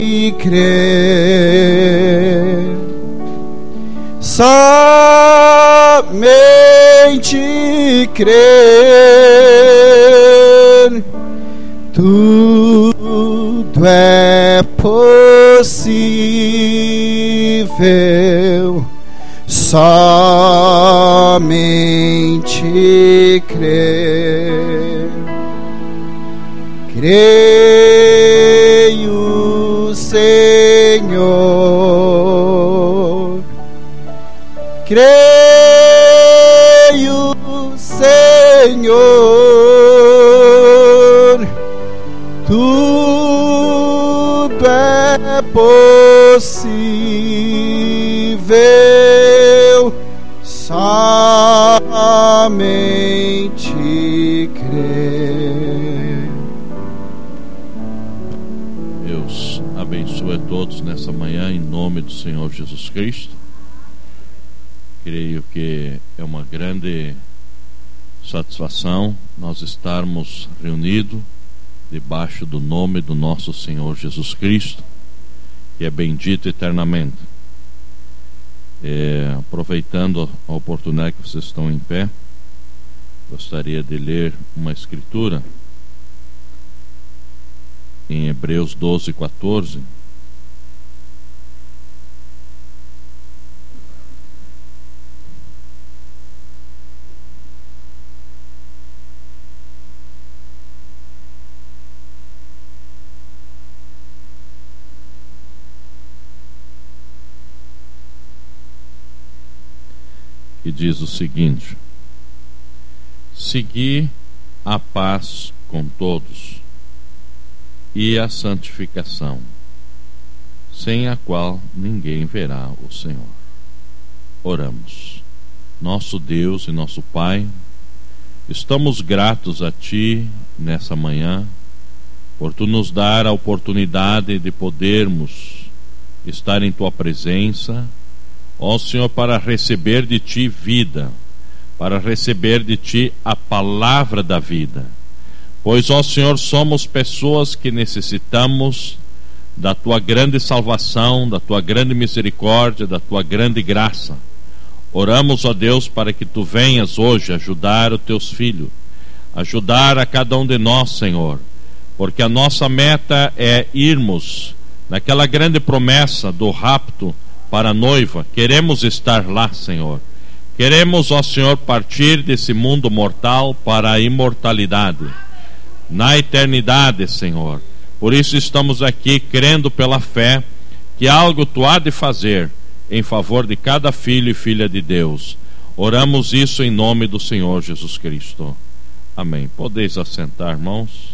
crer, somente crer, tudo é possível, somente crer. Creio, Senhor, creio, Senhor, tudo é possível, somente crer. Deus abençoe a todos nessa manhã, em nome do Senhor Jesus Cristo. Creio que é uma grande satisfação nós estarmos reunidos debaixo do nome do nosso Senhor Jesus Cristo, que é bendito eternamente. Aproveitando a oportunidade que vocês estão em pé, gostaria de ler uma escritura em Hebreus 12:14. Que diz o seguinte: segui a paz com todos e a santificação, sem a qual ninguém verá o Senhor. Oramos. Nosso Deus e nosso Pai, estamos gratos a Ti nessa manhã, por Tu nos dar a oportunidade de podermos estar em Tua presença, ó Senhor, para receber de Ti vida, para receber de Ti a palavra da vida. Pois, ó Senhor, somos pessoas que necessitamos da Tua grande salvação, da Tua grande misericórdia, da Tua grande graça. Oramos, ó Deus, para que Tu venhas hoje ajudar os Teus filhos, ajudar a cada um de nós, Senhor, porque a nossa meta é irmos naquela grande promessa do rapto para a noiva. Queremos estar lá, Senhor. Queremos, ó Senhor, partir desse mundo mortal para a imortalidade, na eternidade, Senhor. Por isso estamos aqui crendo pela fé que algo Tu há de fazer em favor de cada filho e filha de Deus. Oramos isso em nome do Senhor Jesus Cristo. Amém. Podeis assentar, irmãos.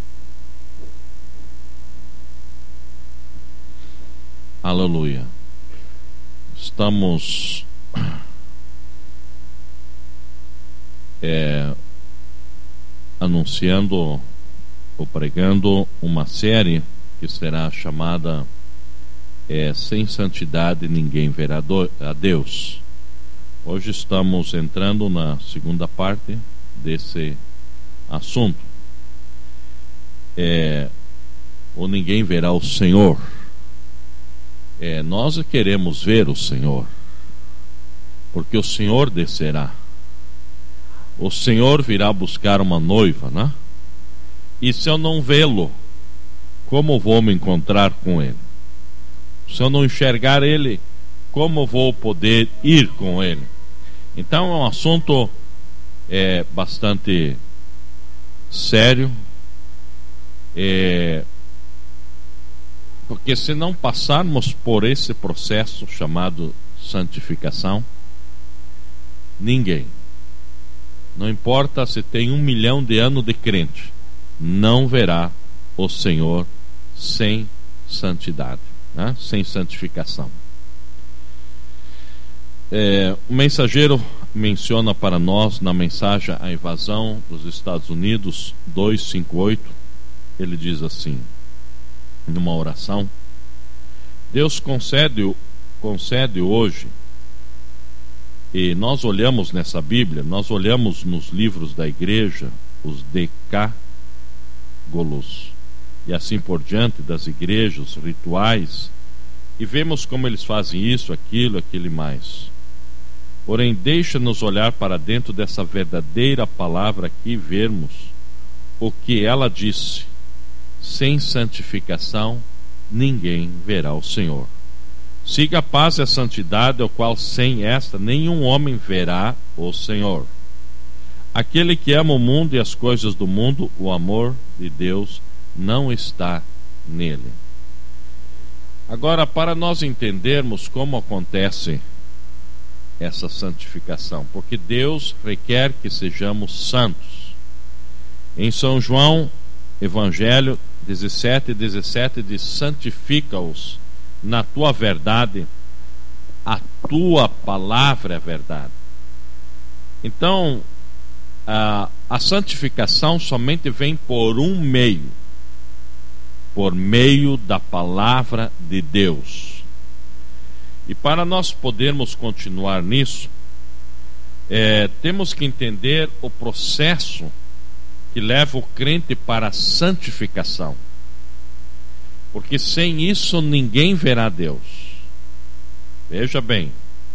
Aleluia. Estamos anunciando ou pregando uma série que será chamada Sem Santidade Ninguém Verá a Deus. Hoje estamos entrando na segunda parte desse assunto. Ou ninguém verá o Senhor. Nós queremos ver o Senhor, porque o Senhor descerá. O Senhor virá buscar uma noiva, né? E se eu não vê-lo, como vou me encontrar com Ele? Se eu não enxergar Ele, como vou poder ir com Ele? Então é um assunto bastante sério, porque se não passarmos por esse processo chamado santificação, ninguém, não importa se tem 1 milhão de anos de crente, não verá o Senhor sem santidade, né? Sem santificação. O mensageiro menciona para nós na mensagem A Invasão dos Estados Unidos 258, ele diz assim, numa oração: Deus concede hoje, e nós olhamos nessa Bíblia, nós olhamos nos livros da igreja, os decágolos, e assim por diante, das igrejas, rituais, e vemos como eles fazem isso, aquilo e mais. Porém, deixa-nos olhar para dentro dessa verdadeira palavra aqui e vermos o que ela disse: sem santificação ninguém verá o Senhor. Siga a paz e a santidade, ao qual sem esta nenhum homem verá o Senhor. Aquele que ama o mundo e as coisas do mundo, o amor de Deus não está nele. Agora, para nós entendermos como acontece essa santificação, porque Deus requer que sejamos santos. Em São João, Evangelho 17:17 diz: santifica-os na tua verdade, a tua palavra é verdade. Então, a santificação somente vem por um meio, por meio da palavra de Deus. E para nós podermos continuar nisso, temos que entender o processo que leva o crente para a santificação, porque sem isso ninguém verá Deus. Veja bem,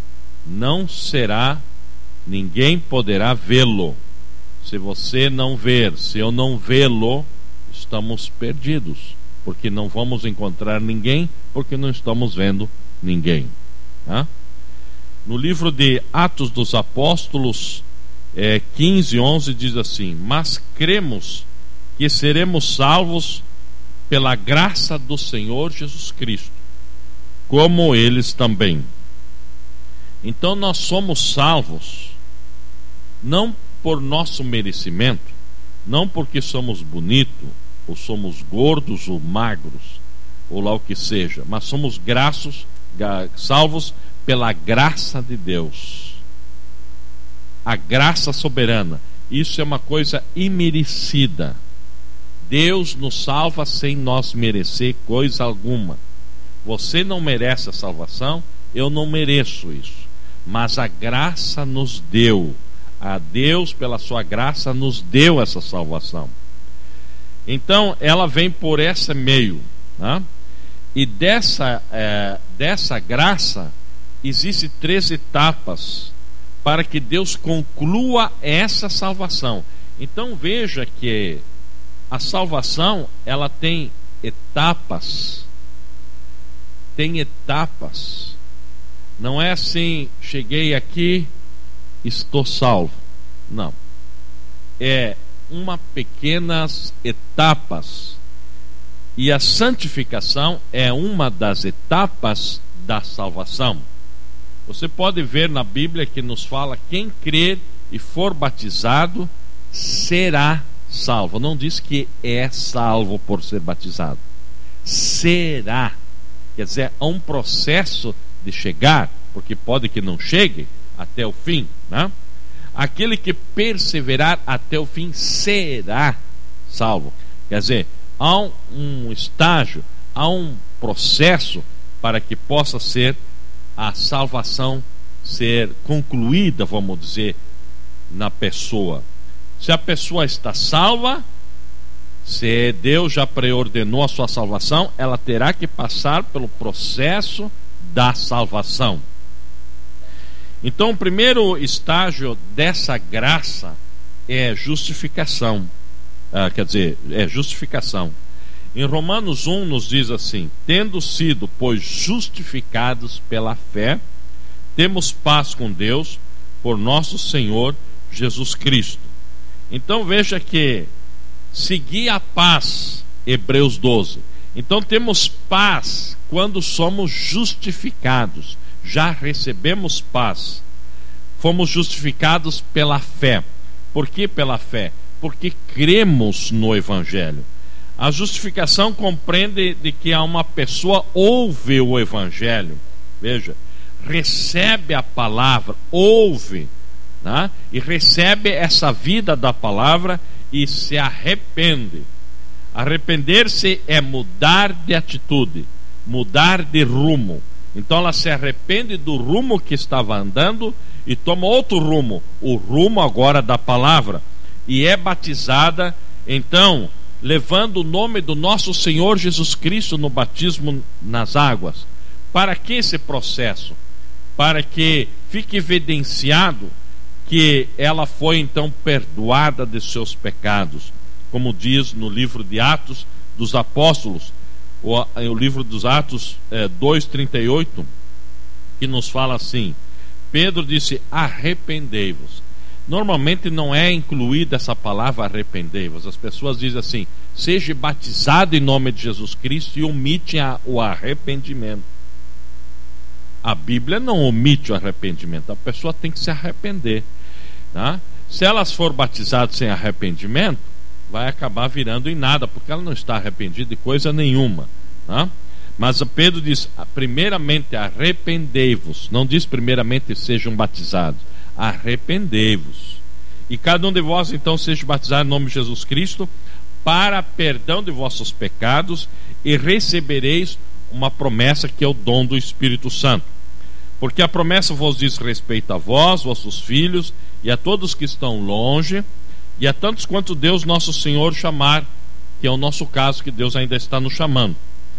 ninguém poderá vê-lo. Se você não ver, se eu não vê-lo, estamos perdidos, porque não vamos encontrar ninguém, porque não estamos vendo ninguém. No livro de Atos dos Apóstolos 15:11 diz assim: mas cremos que seremos salvos pela graça do Senhor Jesus Cristo, como eles também. Então nós somos salvos não por nosso merecimento, não porque somos bonitos, ou somos gordos ou magros, ou lá o que seja, mas somos salvos pela graça de Deus, a graça soberana. Isso é uma coisa imerecida. Deus nos salva sem nós merecer coisa alguma. Você não merece a salvação, eu não mereço isso, mas a graça nos deu. A Deus, pela sua graça, nos deu essa salvação. Então ela vem por esse meio, e dessa graça existem 3 etapas para que Deus conclua essa salvação. Então veja que a salvação, ela tem etapas. Não é assim: cheguei aqui, estou salvo. Não. É pequenas etapas. E a santificação é uma das etapas da salvação. Você pode ver na Bíblia que nos fala: quem crer e for batizado será salvo. Não diz que é salvo por ser batizado. Será. Quer dizer, há um processo de chegar, porque pode que não chegue até o fim, Aquele que perseverar até o fim será salvo. Quer dizer, há um estágio, há um processo para que possa ser a salvação ser concluída, vamos dizer, na pessoa. Se a pessoa está salva, se Deus já preordenou a sua salvação, ela terá que passar pelo processo da salvação. Então, o primeiro estágio dessa graça é justificação. Justificação. Em Romanos 1 nos diz assim: tendo sido, pois, justificados pela fé, temos paz com Deus por nosso Senhor Jesus Cristo. Então veja que seguir a paz, Hebreus 12. Então temos paz quando somos justificados. Já recebemos paz. Fomos justificados pela fé. Por que pela fé? Porque cremos no Evangelho. A justificação compreende de que uma pessoa ouve o Evangelho. Veja, recebe a palavra, ouve, e recebe essa vida da palavra e se arrepende. Arrepender-se é mudar de atitude, mudar de rumo. Então ela se arrepende do rumo que estava andando e toma outro rumo, o rumo agora da palavra, e é batizada. Então levando o nome do nosso Senhor Jesus Cristo no batismo nas águas. Para que esse processo? Para que fique evidenciado que ela foi então perdoada de seus pecados, como diz no livro de Atos dos Apóstolos, o livro dos Atos 2:38, que nos fala assim: Pedro disse: arrependei-vos. Normalmente não é incluída essa palavra arrependei-vos. As pessoas dizem assim: seja batizado em nome de Jesus Cristo, e omitem o arrependimento. A Bíblia não omite o arrependimento. A pessoa tem que se arrepender, tá? Se elas for batizadas sem arrependimento, vai acabar virando em nada, porque ela não está arrependida de coisa nenhuma, tá? Mas Pedro diz: primeiramente arrependei-vos. Não diz primeiramente sejam batizados. Arrependei-vos. E cada um de vós então seja batizado em nome de Jesus Cristo para perdão de vossos pecados, e recebereis uma promessa, que é o dom do Espírito Santo. Porque a promessa vos diz respeito a vós, vossos filhos, e a todos que estão longe, e a tantos quanto Deus nosso Senhor chamar, que é o nosso caso, que Deus ainda está nos chamando.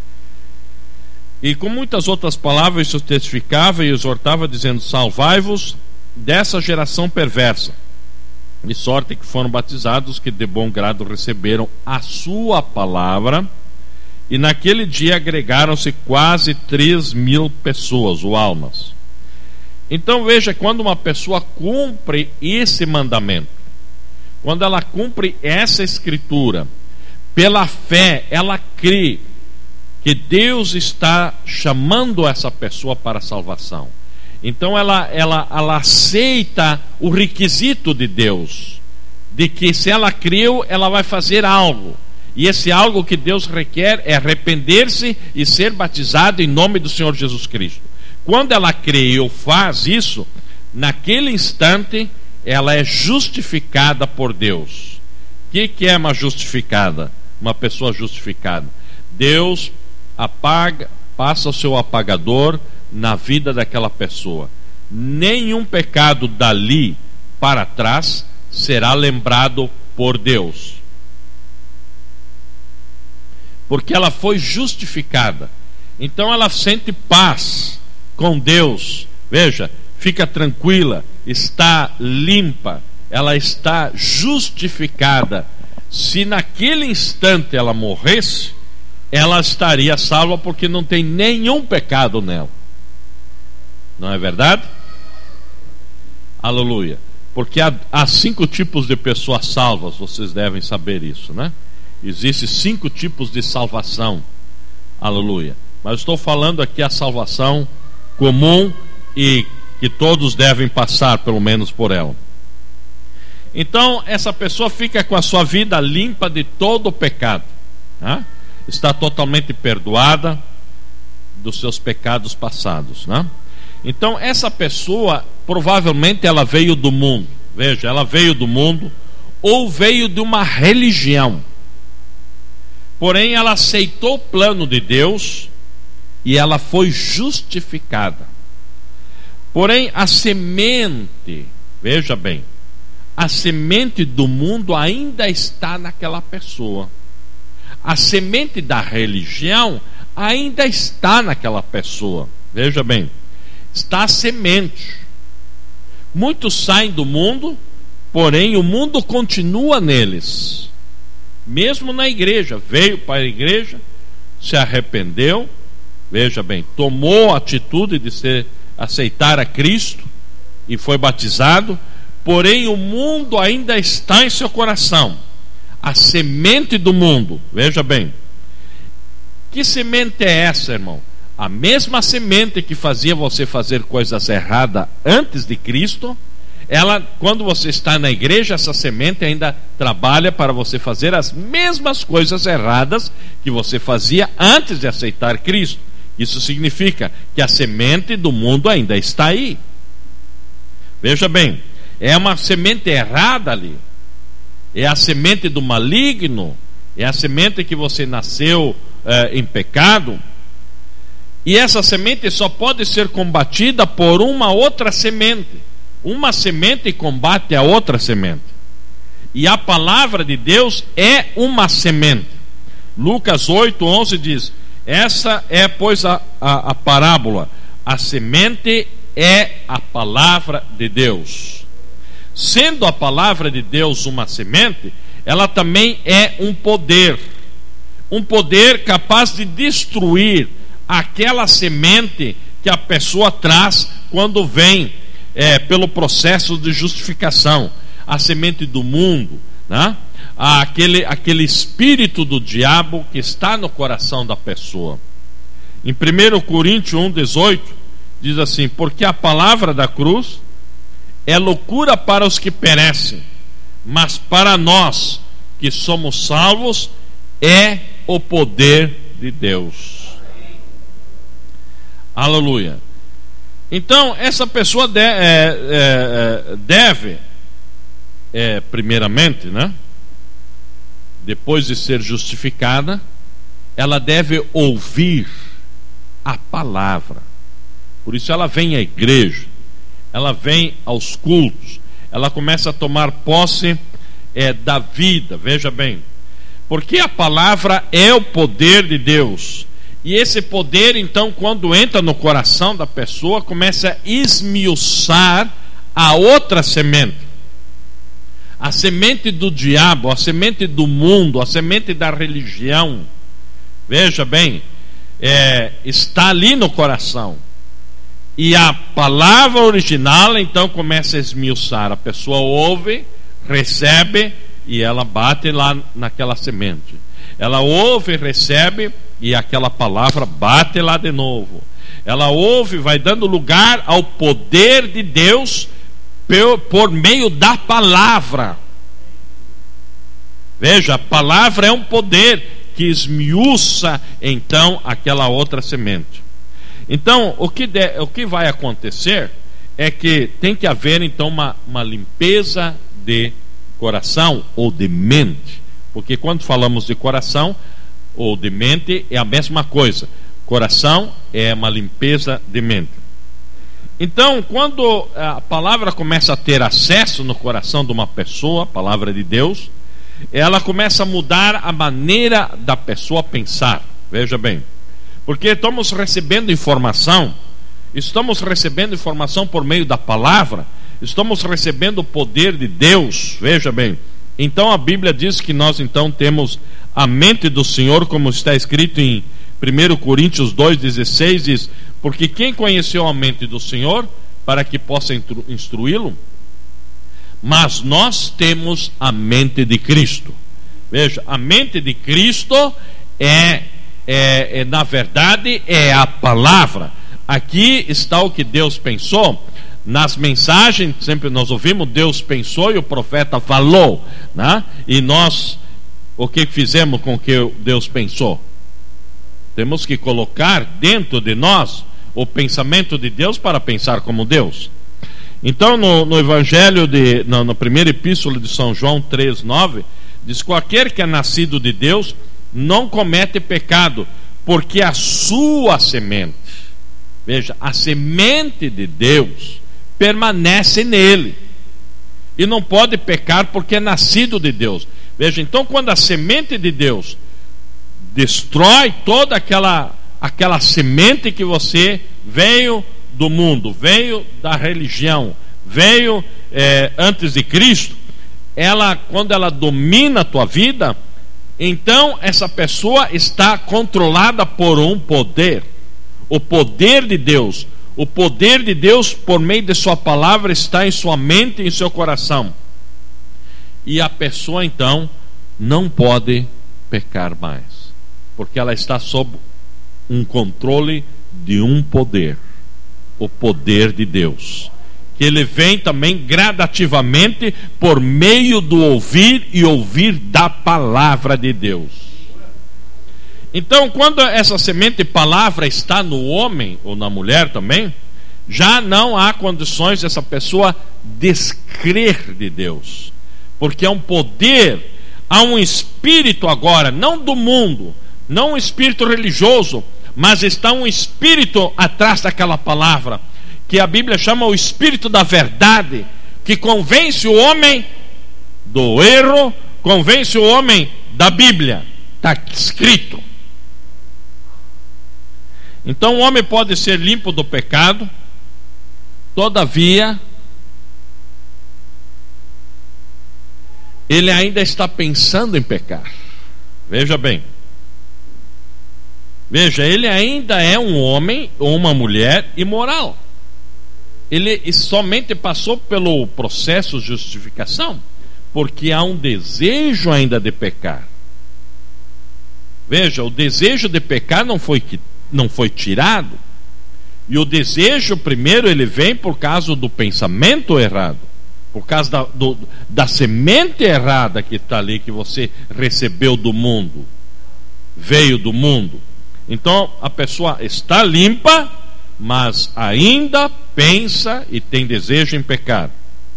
E com muitas outras palavras isso testificava e exortava, dizendo: salvai-vos dessa geração perversa. De sorte que foram batizados que de bom grado receberam a sua palavra. E naquele dia agregaram-se quase 3.000 pessoas, ou almas. Então veja, quando uma pessoa cumpre esse mandamento, quando ela cumpre essa escritura, pela fé, ela crê que Deus está chamando essa pessoa para a salvação. Então ela aceita o requisito de Deus, de que se ela creu, ela vai fazer algo. E esse algo que Deus requer é arrepender-se e ser batizado em nome do Senhor Jesus Cristo. Quando ela crê ou faz isso, naquele instante ela é justificada por Deus. O que é uma justificada? Uma pessoa justificada. Deus passa o seu apagador na vida daquela pessoa. Nenhum pecado dali para trás será lembrado por Deus, porque ela foi justificada. Então ela sente paz com Deus. Veja, fica tranquila, está limpa, ela está justificada. Se naquele instante ela morresse, ela estaria salva, porque não tem nenhum pecado nela. Não é verdade? Aleluia. Porque há 5 tipos de pessoas salvas, vocês devem saber isso, né? Existem 5 tipos de salvação. Aleluia. Mas estou falando aqui a salvação comum e que todos devem passar pelo menos por ela. Então essa pessoa fica com a sua vida limpa de todo o pecado, né? Está totalmente perdoada dos seus pecados passados, né? Então essa pessoa provavelmente ela veio do mundo. Veja, ela veio do mundo ou veio de uma religião. Porém ela aceitou o plano de Deus e ela foi justificada. Porém a semente, veja bem, a semente do mundo ainda está naquela pessoa. A semente da religião ainda está naquela pessoa. Veja bem, está a semente. Muitos saem do mundo, porém o mundo continua neles. Mesmo na igreja, veio para a igreja, se arrependeu, veja bem, tomou a atitude de aceitar a Cristo e foi batizado, porém o mundo ainda está em seu coração. A semente do mundo, veja bem. Que semente é essa, irmão? A mesma semente que fazia você fazer coisas erradas antes de Cristo, ela, quando você está na igreja, essa semente ainda trabalha para você fazer as mesmas coisas erradas que você fazia antes de aceitar Cristo. Isso significa que a semente do mundo ainda está aí. Veja bem, é uma semente errada ali. É a semente do maligno. É a semente que você nasceu em pecado. E essa semente só pode ser combatida por uma outra semente. Uma semente combate a outra semente. E a palavra de Deus é uma semente. Lucas 8:11 diz: essa é, pois, a parábola. A semente é a palavra de Deus. Sendo a palavra de Deus uma semente, ela também é um poder capaz de destruir aquela semente que a pessoa traz quando vem pelo processo de justificação, a semente do mundo, né? Aquele espírito do diabo que está no coração da pessoa. Em 1 Coríntios 1:18 diz assim: porque a palavra da cruz é loucura para os que perecem, mas para nós que somos salvos é o poder de Deus. Aleluia. Então essa pessoa deve primeiramente, né, depois de ser justificada, ela deve ouvir a palavra. Por isso ela vem à igreja, ela vem aos cultos, ela começa a tomar posse da vida. Veja bem, porque a palavra é o poder de Deus. E esse poder, então, quando entra no coração da pessoa, começa a esmiuçar a outra semente. A semente do diabo, a semente do mundo, a semente da religião. Veja bem, está ali no coração. E a palavra original, então, começa a esmiuçar. A pessoa ouve, recebe, e ela bate lá naquela semente. Ela ouve, recebe, e aquela palavra bate lá de novo. Ela ouve, vai dando lugar ao poder de Deus por meio da palavra. Veja, a palavra é um poder que esmiuça então aquela outra semente. Então o que vai acontecer é que tem que haver então uma limpeza de coração ou de mente, porque quando falamos de coração ou de mente é a mesma coisa. Coração é uma limpeza de mente. Então, quando a palavra começa a ter acesso no coração de uma pessoa, a palavra de Deus, ela começa a mudar a maneira da pessoa pensar. Veja bem, porque estamos recebendo informação por meio da palavra, estamos recebendo o poder de Deus. Veja bem, então a Bíblia diz que nós então temos a mente do Senhor, como está escrito em 1 Coríntios 2,16, diz: porque quem conheceu a mente do Senhor para que possa instruí-lo? Mas nós temos a mente de Cristo. Veja, a mente de Cristo na verdade é a palavra. Aqui está o que Deus pensou. Nas mensagens sempre nós ouvimos Deus pensou e o profeta falou, né? E nós, o que fizemos com o que Deus pensou? Temos que colocar dentro de nós o pensamento de Deus para pensar como Deus. Então no Evangelho na primeira epístola de São João 3,9 diz: qualquer que é nascido de Deus não comete pecado, porque a sua semente, veja, a semente de Deus permanece nele e não pode pecar porque é nascido de Deus. Veja, então quando a semente de Deus destrói toda aquela semente que você veio do mundo, veio da religião, veio antes de Cristo, quando ela domina a tua vida, então essa pessoa está controlada por um poder, o poder de Deus. O poder de Deus por meio de sua palavra está em sua mente e em seu coração, e a pessoa então não pode pecar mais, porque ela está sob um controle de um poder, o poder de Deus, que ele vem também gradativamente por meio do ouvir e ouvir da palavra de Deus. Então, quando essa semente palavra está no homem ou na mulher também, já não há condições dessa pessoa descrer de Deus, porque é um poder, há um espírito agora, não do mundo, não um espírito religioso, mas está um espírito atrás daquela palavra, que a Bíblia chama o espírito da verdade, que convence o homem do erro, convence o homem da Bíblia. Está escrito. Então o homem pode ser limpo do pecado, todavia ele ainda está pensando em pecar. Veja bem. Veja, ele ainda é um homem ou uma mulher imoral. Ele somente passou pelo processo de justificação porque há um desejo ainda de pecar. Veja, o desejo de pecar não foi tirado. E o desejo, primeiro, ele vem por causa do pensamento errado, por causa da semente errada que está ali, que você recebeu do mundo, veio do mundo. Então a pessoa está limpa, mas ainda pensa e tem desejo em pecar.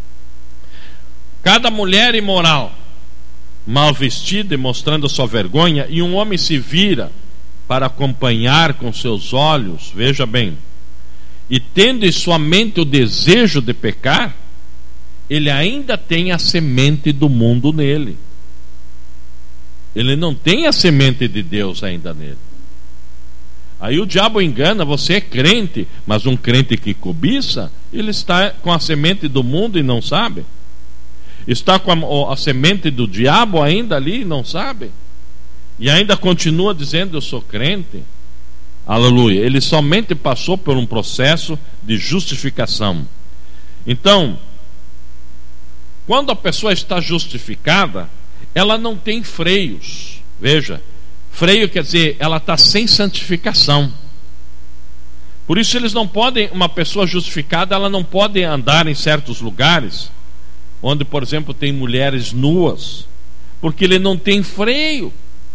Cada mulher imoral, mal vestida e mostrando sua vergonha, e um homem se vira para acompanhar com seus olhos, veja bem, e tendo em sua mente o desejo de pecar, ele ainda tem a semente do mundo nele. Ele não tem a semente de Deus ainda nele. Aí o diabo engana, você é crente, mas um crente que cobiça, ele está com a semente do mundo e não sabe. Está com a semente do diabo ainda ali e não sabe. E ainda continua dizendo: eu sou crente. Aleluia. Ele somente passou por um processo de justificação. Então, quando a pessoa está justificada, ela não tem freios. Veja, freio quer dizer, ela está sem santificação. Por isso eles não podem, uma pessoa justificada, ela não pode andar em certos lugares onde, por exemplo, tem mulheres nuas, porque ele não tem freio.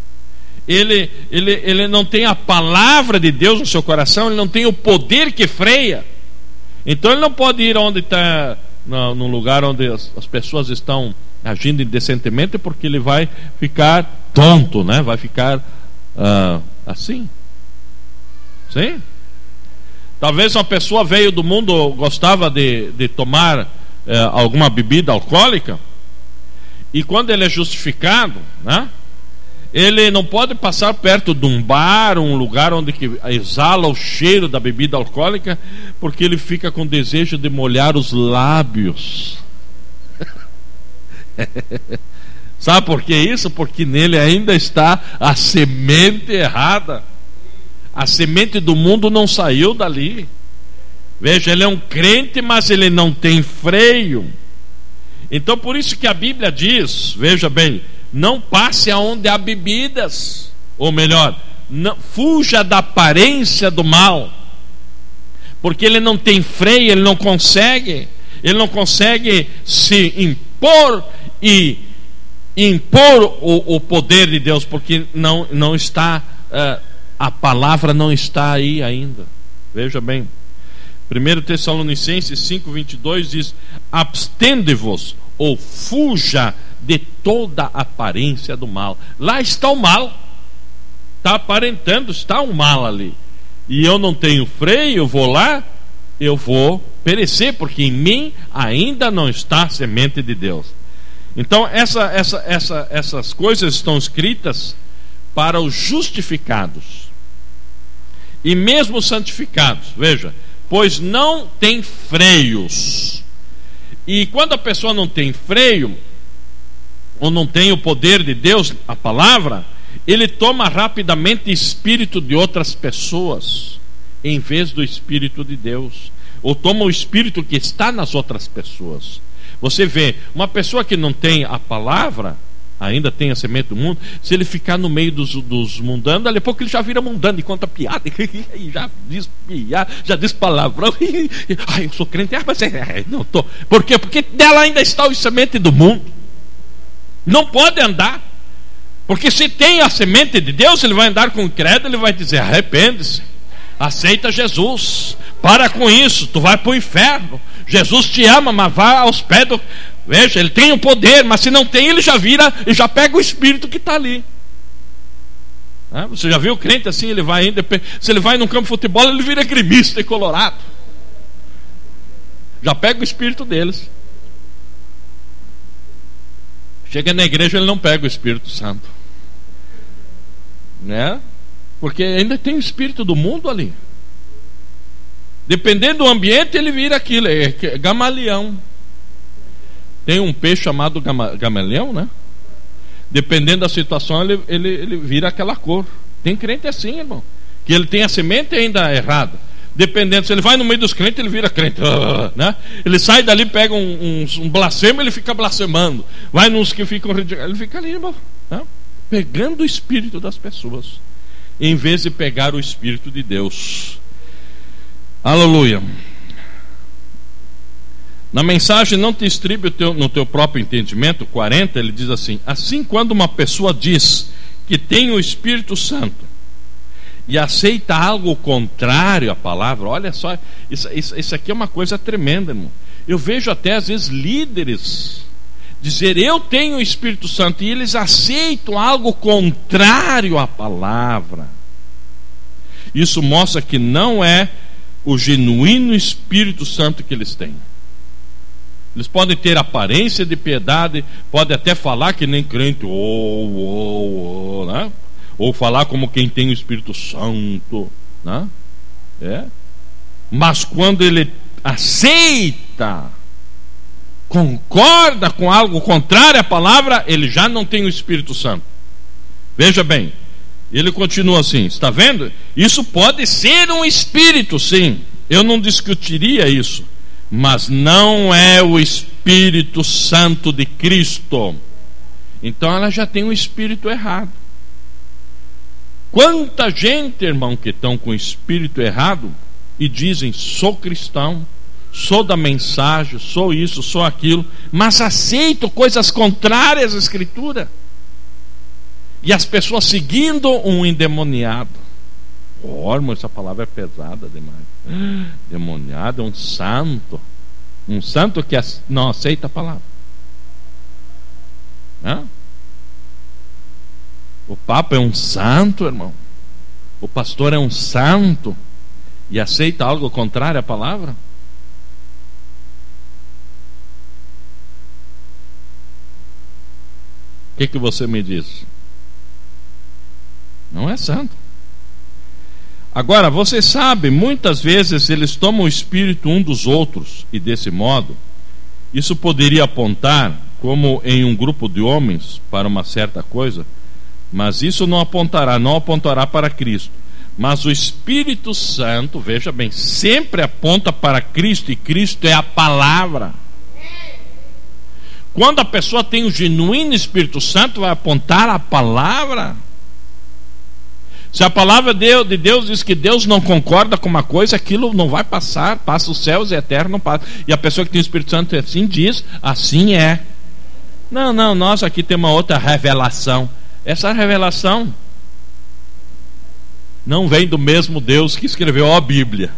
Ele não tem a palavra de Deus no seu coração, ele não tem o poder que freia. Então ele não pode ir onde está, num lugar onde as pessoas estão agindo indecentemente, porque ele vai ficar tonto, né? Vai ficar assim. Sim? Talvez uma pessoa veio do mundo, gostava de tomar alguma bebida alcoólica, e quando ele é justificado, né? Ele não pode passar perto de um bar, um lugar onde que exala o cheiro da bebida alcoólica, porque ele fica com desejo de molhar os lábios. Sabe por que isso? Porque nele ainda está a semente errada. A semente do mundo não saiu dali. Veja, ele é um crente, mas ele não tem freio. Então por isso que a Bíblia diz, veja bem, não passe aonde há bebidas, ou melhor, não, fuja da aparência do mal, porque ele não tem freio, ele não consegue se impor e impor o poder de Deus, porque não está, a palavra não está aí ainda. Veja bem, 1 Tessalonicenses 5:22 diz: abstende-vos ou fuja de toda aparência do mal. Lá está o mal, está aparentando, está o mal ali, e eu não tenho freio, eu vou lá, eu vou perecer, porque em mim ainda não está a semente de Deus. Então essas coisas estão escritas para os justificados e mesmo santificados. Veja, pois não tem freios. E quando a pessoa não tem freio, ou não tem o poder de Deus, a palavra, ele toma rapidamente espírito de outras pessoas em vez do espírito de Deus, ou toma o espírito que está nas outras pessoas. Você vê, uma pessoa que não tem a palavra, ainda tem a semente do mundo, se ele ficar no meio dos mundanos, dali a pouco ele já vira mundano e conta piada, e já diz piada, já diz palavrão. Ai, eu sou crente, mas não tô. Por quê? Porque dela ainda está o semente do mundo. Não pode andar, porque se tem a semente de Deus, ele vai andar com credo, ele vai dizer: arrepende-se, aceita Jesus, para com isso, tu vai para o inferno, Jesus te ama, mas vá aos pés do... Veja, ele tem o poder, mas se não tem, ele já vira e já pega o espírito que está ali. Você já viu o crente assim? Ele vai indo, se ele vai num campo de futebol, ele vira gremista e colorado, já pega o espírito deles. Chega na igreja, ele não pega o Espírito Santo, né? Porque ainda tem o espírito do mundo ali. Dependendo do ambiente, ele vira aquilo, é gamaleão. Tem um peixe chamado gamaleão, né? Dependendo da situação, ele vira aquela cor. Tem crente assim, irmão, que ele tem a semente ainda errada. Dependendo, se ele vai no meio dos crentes, ele vira crente, né? Ele sai dali, pega um blasfemo, ele fica blasfemando. Vai nos que ficam ridiculados, ele fica ali, irmão, né? Pegando o espírito das pessoas, em vez de pegar o Espírito de Deus. Aleluia. Na mensagem Não Te Estribe no Teu Próprio Entendimento, 40, ele diz assim: assim, quando uma pessoa diz que tem o Espírito Santo e aceita algo contrário à palavra, olha só, isso aqui é uma coisa tremenda, irmão. Eu vejo até às vezes líderes dizer: eu tenho o Espírito Santo, e eles aceitam algo contrário à palavra. Isso mostra que não é o genuíno Espírito Santo que eles têm. Eles podem ter aparência de piedade, podem até falar que nem crente, né? Ou falar como quem tem o Espírito Santo, né? Mas quando ele aceita, concorda com algo contrário à palavra, ele já não tem o Espírito Santo. Veja bem, ele continua assim, está vendo? Isso pode ser um espírito, sim, eu não discutiria isso, mas não é o Espírito Santo de Cristo. Então ela já tem um espírito errado. Quanta gente, irmão, que estão com o espírito errado e dizem: sou cristão, sou da mensagem, sou isso, sou aquilo, mas aceito coisas contrárias à Escritura. E as pessoas seguindo um endemoniado. Irmão, essa palavra é pesada demais. Demoniado é um santo que não aceita a palavra. O Papa é um santo, irmão. O pastor é um santo e aceita algo contrário à palavra. O que você me diz? Não é santo. Agora, você sabe, muitas vezes eles tomam o espírito um dos outros, e desse modo, isso poderia apontar como em um grupo de homens para uma certa coisa, mas isso não apontará para Cristo. Mas o Espírito Santo, veja bem, sempre aponta para Cristo, e Cristo é a palavra. Quando a pessoa tem o genuíno Espírito Santo, vai apontar a palavra. Se a palavra de Deus diz que Deus não concorda com uma coisa, aquilo não vai passar, passa os céus e a terra não passa. E a pessoa que tem o Espírito Santo assim diz, assim é. Não, nós aqui temos uma outra revelação. Essa revelação não vem do mesmo Deus que escreveu a Bíblia.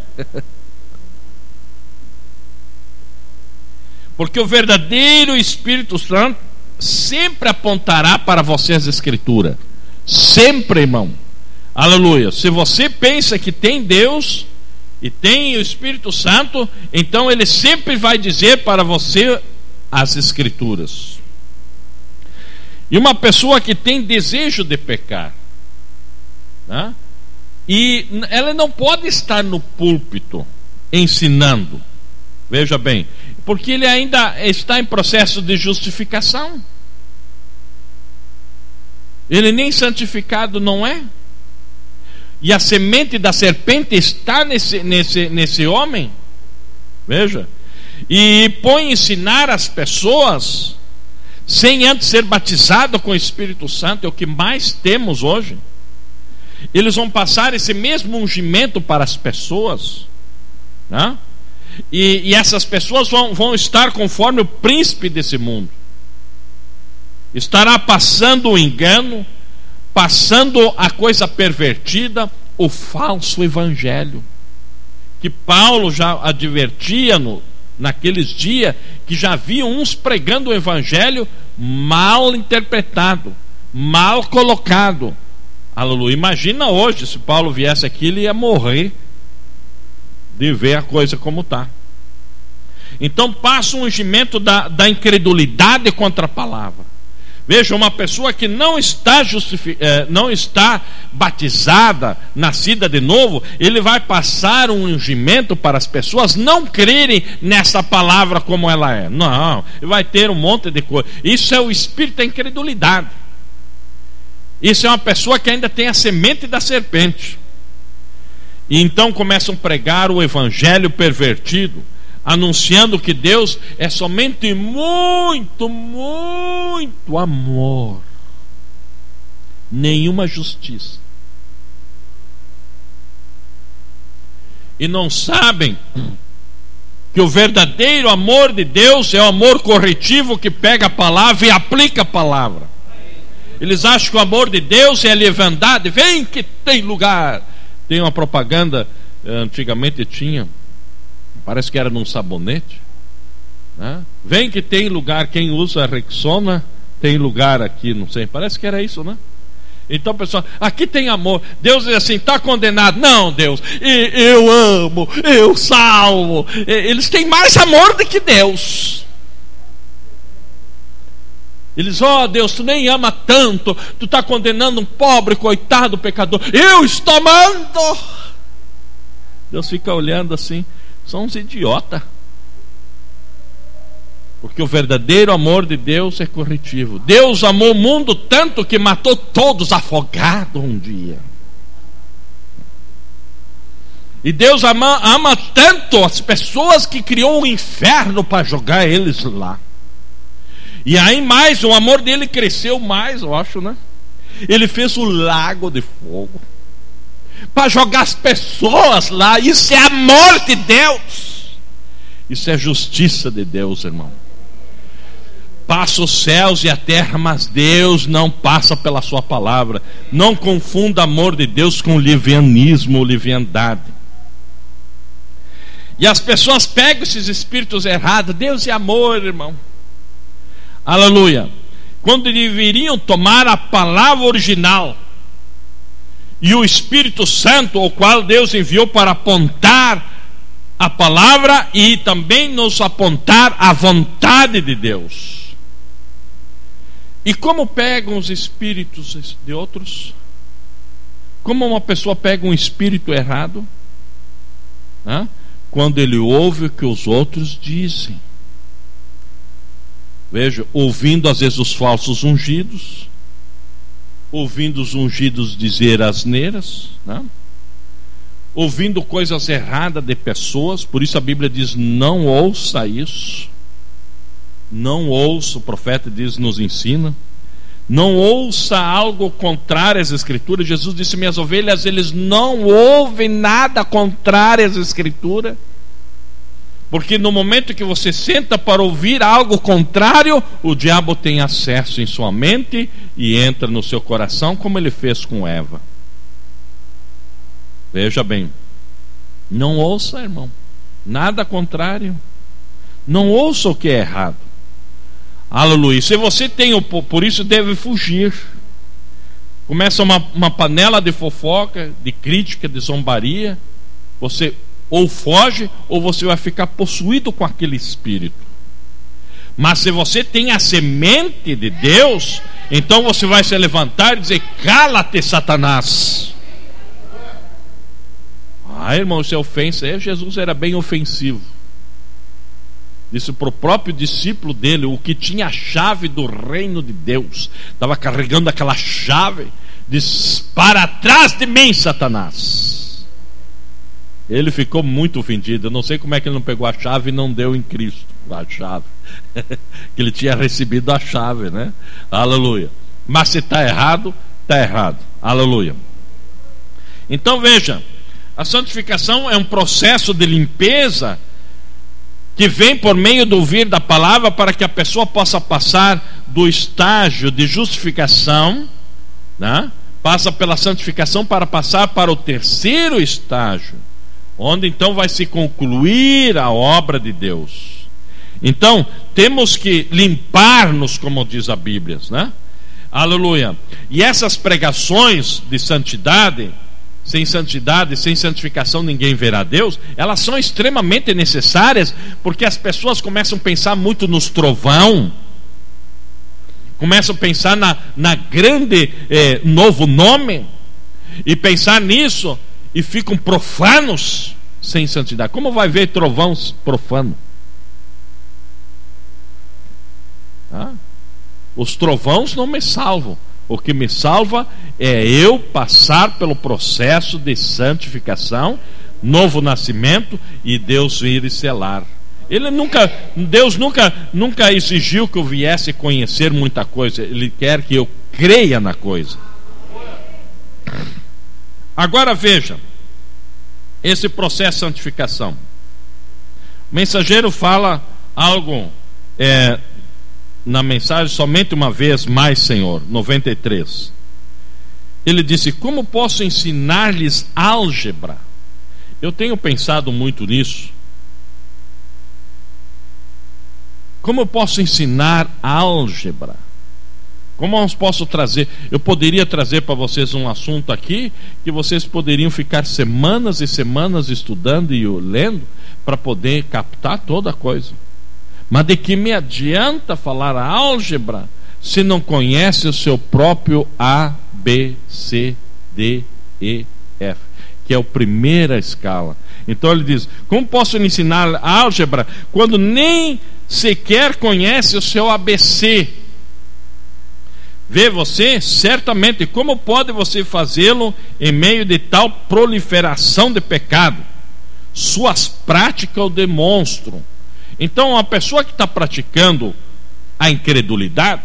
Porque o verdadeiro Espírito Santo sempre apontará para você as Escrituras. Sempre, irmão. Aleluia. Se você pensa que tem Deus e tem o Espírito Santo, então ele sempre vai dizer para você as Escrituras. E uma pessoa que tem desejo de pecar, né? E ela não pode estar no púlpito ensinando, veja bem, porque ele ainda está em processo de justificação. Ele nem santificado não é. E a semente da serpente está nesse homem. Veja. E põe ensinar as pessoas sem antes ser batizado com o Espírito Santo. É o que mais temos hoje. Eles vão passar esse mesmo ungimento para as pessoas, né? E essas pessoas vão estar conforme o príncipe desse mundo. Estará passando o engano, passando a coisa pervertida, o falso evangelho, que Paulo já advertia naqueles dias, que já havia uns pregando o evangelho mal interpretado, mal colocado. Aleluia. Imagina hoje, se Paulo viesse aqui, ele ia morrer de ver a coisa como está. Então passa um ungimento da incredulidade contra a palavra. Veja, uma pessoa que não está batizada, nascida de novo, ele vai passar um ungimento para as pessoas não crerem nessa palavra como ela é. Não, vai ter um monte de coisa. Isso é o espírito da incredulidade. Isso é uma pessoa que ainda tem a semente da serpente. E então começam a pregar o evangelho pervertido, anunciando que Deus é somente muito, muito amor, nenhuma justiça. E não sabem que o verdadeiro amor de Deus é o amor corretivo que pega a palavra e aplica a palavra. Eles acham que o amor de Deus é a leviandade. Vem que tem lugar. Tem uma propaganda, antigamente tinha, parece que era num sabonete, né? Vem que tem lugar, quem usa Rexona tem lugar aqui, não sei, parece que era isso, né? Então, pessoal, aqui tem amor. Deus diz assim, está condenado. Não, Deus, eu amo, eu salvo. Eles têm mais amor do que Deus. Eles, Deus, tu nem ama tanto, tu está condenando um pobre, coitado, pecador. Eu estou amando. Deus fica olhando assim, são uns idiotas. Porque o verdadeiro amor de Deus é corretivo. Deus amou o mundo tanto que matou todos afogados um dia. E Deus ama tanto as pessoas que criou um inferno para jogar eles lá. E aí mais, o amor dele cresceu mais, eu acho, né? Ele fez o lago de fogo para jogar as pessoas lá. Isso é amor de Deus. Isso é justiça de Deus, irmão. Passa os céus e a terra, mas Deus não passa pela sua palavra. Não confunda amor de Deus com levianismo ou leviandade. E as pessoas pegam esses espíritos errados. Deus é amor, irmão. Aleluia. Quando deveriam tomar a palavra original e o Espírito Santo, o qual Deus enviou para apontar a palavra e também nos apontar a vontade de Deus. E como pegam os espíritos de outros? Como uma pessoa pega um espírito errado? Quando ele ouve o que os outros dizem. Veja, ouvindo às vezes os falsos ungidos, ouvindo os ungidos dizer asneiras, né? Ouvindo coisas erradas de pessoas. Por isso a Bíblia diz, não ouça isso. Não ouça, o profeta diz, nos ensina. Não ouça algo contrário às Escrituras. Jesus disse, minhas ovelhas, eles não ouvem nada contrário às Escrituras. Porque no momento que você senta para ouvir algo contrário, o diabo tem acesso em sua mente e entra no seu coração, como ele fez com Eva. Veja bem, não ouça, irmão, nada contrário. Não ouça o que é errado. Aleluia. Se você tem, por isso deve fugir. Começa uma panela de fofoca, de crítica, de zombaria. Você ou foge, ou você vai ficar possuído com aquele espírito. Mas se você tem a semente de Deus, então você vai se levantar e dizer, cala-te, Satanás. Irmão, isso é ofensa. Jesus era bem ofensivo. Disse para o próprio discípulo dele, o que tinha a chave do reino de Deus, estava carregando aquela chave, disse, para trás de mim, Satanás. Ele ficou muito ofendido. Eu não sei como é que ele não pegou a chave e não deu em Cristo a chave. Que ele tinha recebido a chave, né? Aleluia. Mas se está errado, está errado. Aleluia. Então veja, a santificação é um processo de limpeza que vem por meio do ouvir da palavra, para que a pessoa possa passar do estágio de justificação, né? Passa pela santificação para passar para o terceiro estágio, onde então vai se concluir a obra de Deus. Então temos que limpar-nos, como diz a Bíblia, né? Aleluia. E essas pregações de santidade sem santidade, sem santificação ninguém verá Deus, elas são extremamente necessárias, porque as pessoas começam a pensar muito nos trovão, começam a pensar na grande novo nome, e pensar nisso, e ficam profanos sem santidade. Como vai ver trovão profano? Os trovões não me salvam. O que me salva é eu passar pelo processo de santificação, novo nascimento, e Deus vir e selar. Deus nunca exigiu que eu viesse conhecer muita coisa. Ele quer que eu creia na coisa. Agora veja esse processo de santificação. O mensageiro fala algo na mensagem somente uma vez mais, Senhor, 93. Ele disse: como posso ensinar-lhes álgebra? Eu tenho pensado muito nisso. Como eu posso ensinar álgebra? Como eu posso trazer? Eu poderia trazer para vocês um assunto aqui que vocês poderiam ficar semanas e semanas estudando e lendo para poder captar toda a coisa. Mas de que me adianta falar a álgebra se não conhece o seu próprio A, B, C, D, E, F, que é a primeira escala? Então ele diz: como posso ensinar a álgebra quando nem sequer conhece o seu ABC? Vê você, certamente, como pode você fazê-lo em meio de tal proliferação de pecado? Suas práticas o demonstram. Então, uma pessoa que está praticando a incredulidade,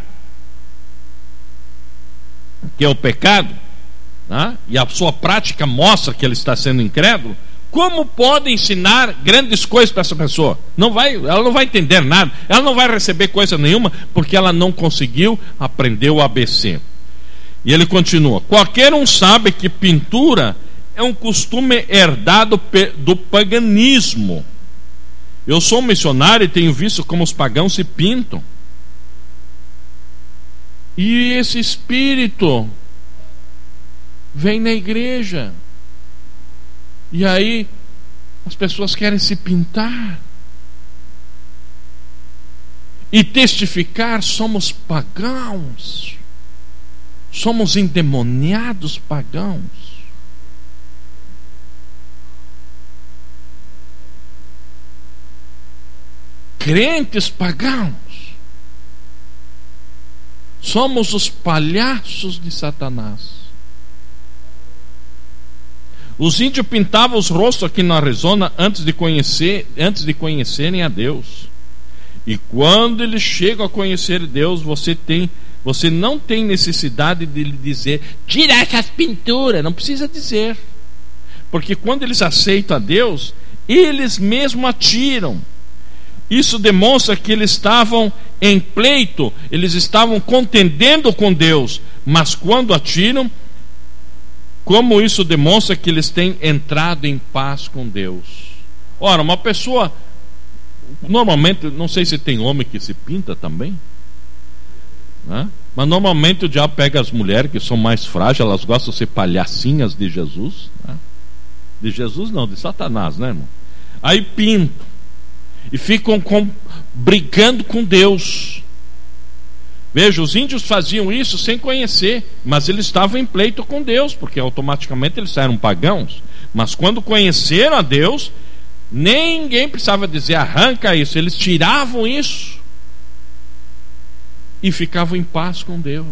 que é o pecado, né? E a sua prática mostra que ele está sendo incrédulo, como pode ensinar grandes coisas para essa pessoa? Ela não vai entender nada, ela não vai receber coisa nenhuma, porque ela não conseguiu aprender o ABC. E ele continua: qualquer um sabe que pintura é um costume herdado do paganismo. Eu sou um missionário e tenho visto como os pagãos se pintam. E esse espírito vem na igreja. E aí as pessoas querem se pintar e testificar: somos pagãos, somos endemoniados pagãos. Crentes pagãos, somos os palhaços de Satanás. Os índios pintavam os rostos aqui na Arizona antes de conhecerem a Deus. E quando eles chegam a conhecer Deus, você não tem necessidade de lhe dizer: tira essas pinturas. Não precisa dizer, porque quando eles aceitam a Deus, eles mesmos atiram. Isso demonstra que eles estavam em pleito, eles estavam contendendo com Deus. Mas quando atiram, como isso demonstra que eles têm entrado em paz com Deus? Ora, uma pessoa, normalmente, não sei se tem homem que se pinta também, né? Mas normalmente o diabo pega as mulheres que são mais frágeis, elas gostam de ser palhacinhas de Jesus, né? De Jesus não, de Satanás, né, irmão? Aí pintam e ficam brigando com Deus. Veja, os índios faziam isso sem conhecer, mas eles estavam em pleito com Deus, porque automaticamente eles eram pagãos. Mas quando conheceram a Deus, ninguém precisava dizer: arranca isso. Eles tiravam isso e ficavam em paz com Deus.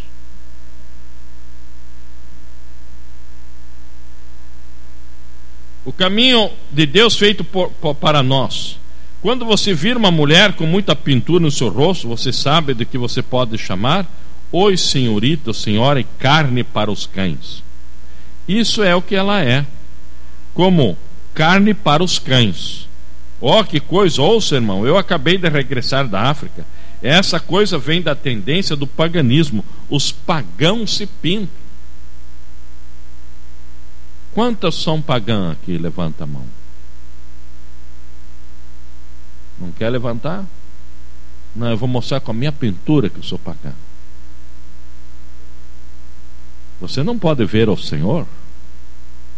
O caminho de Deus feito para nós. Quando você vir uma mulher com muita pintura no seu rosto, você sabe de que você pode chamar: oi, senhorita, senhora, e carne para os cães. Isso é o que ela é, como carne para os cães. Oh, que coisa! Ouça, irmão, eu acabei de regressar da África. Essa coisa vem da tendência do paganismo. Os pagãos se pintam. Quantas são pagãs aqui? Levanta a mão. Não quer levantar? Não, eu vou mostrar com a minha pintura que eu sou pagão. Você não pode ver o Senhor.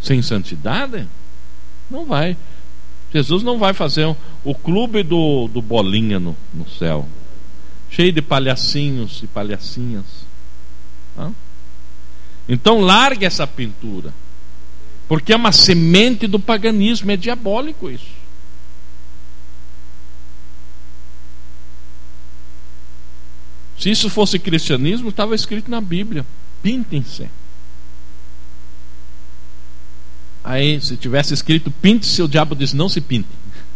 sem santidade? Não vai. Jesus não vai fazer o clube do bolinha no céu, cheio de palhacinhos e palhacinhas. Então largue essa pintura, porque é uma semente do paganismo, é diabólico isso. Se isso fosse cristianismo, estava escrito na Bíblia: pintem-se. Aí, se tivesse escrito pinte-se, o diabo diz: não se pinte.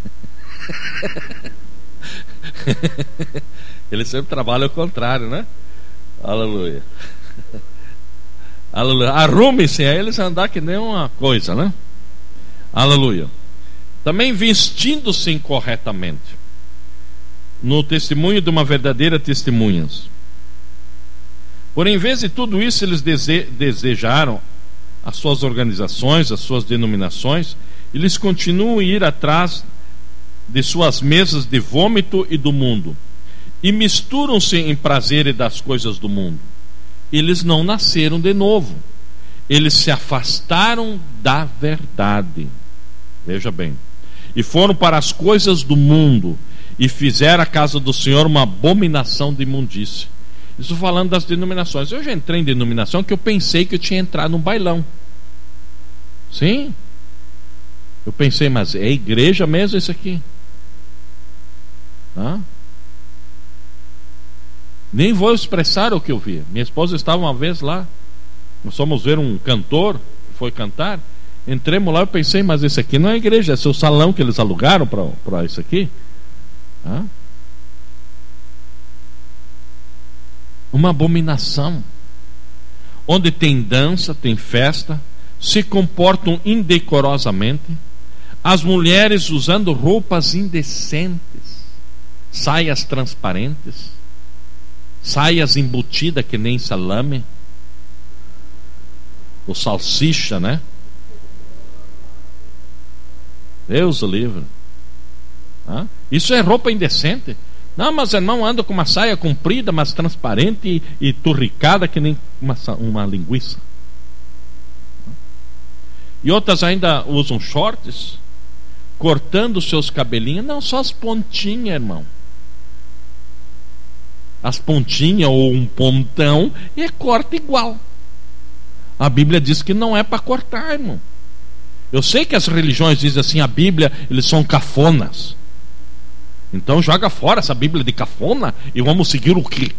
Ele sempre trabalha ao contrário, né? Aleluia. Aleluia. Arrume-se, aí eles andar que nem uma coisa, né? Aleluia. Também vestindo-se incorretamente, no testemunho de uma verdadeira testemunha. Porém, em vez de tudo isso, eles desejaram as suas organizações, as suas denominações, eles continuam a ir atrás de suas mesas de vômito e do mundo, e misturam-se em prazer das coisas do mundo. Eles não nasceram de novo, eles se afastaram da verdade. Veja bem, e foram para as coisas do mundo, e fizeram a casa do Senhor uma abominação de imundície. Estou falando das denominações. Eu já entrei em denominação que eu pensei que eu tinha entrado num bailão. Sim. Eu pensei, mas é igreja mesmo isso aqui? Nem vou expressar o que eu vi. Minha esposa estava uma vez lá, nós fomos ver um cantor que foi cantar. Entremos lá, eu pensei, mas isso aqui não é igreja, é seu salão que eles alugaram para isso aqui. Uma abominação, onde tem dança, tem festa, se comportam indecorosamente, as mulheres usando roupas indecentes, saias transparentes, saias embutidas que nem salame, ou salsicha, né? Deus o livre. Isso é roupa indecente. Não, mas irmão anda com uma saia comprida, mas transparente e turricada que nem uma linguiça. E outras ainda usam shorts, cortando seus cabelinhos. Não, só as pontinhas, irmão. As pontinhas ou um pontão, e corta igual. A Bíblia diz que não é para cortar, irmão. Eu sei que as religiões dizem assim, a Bíblia, eles são cafonas. Então joga fora essa Bíblia de cafona e vamos seguir o quê?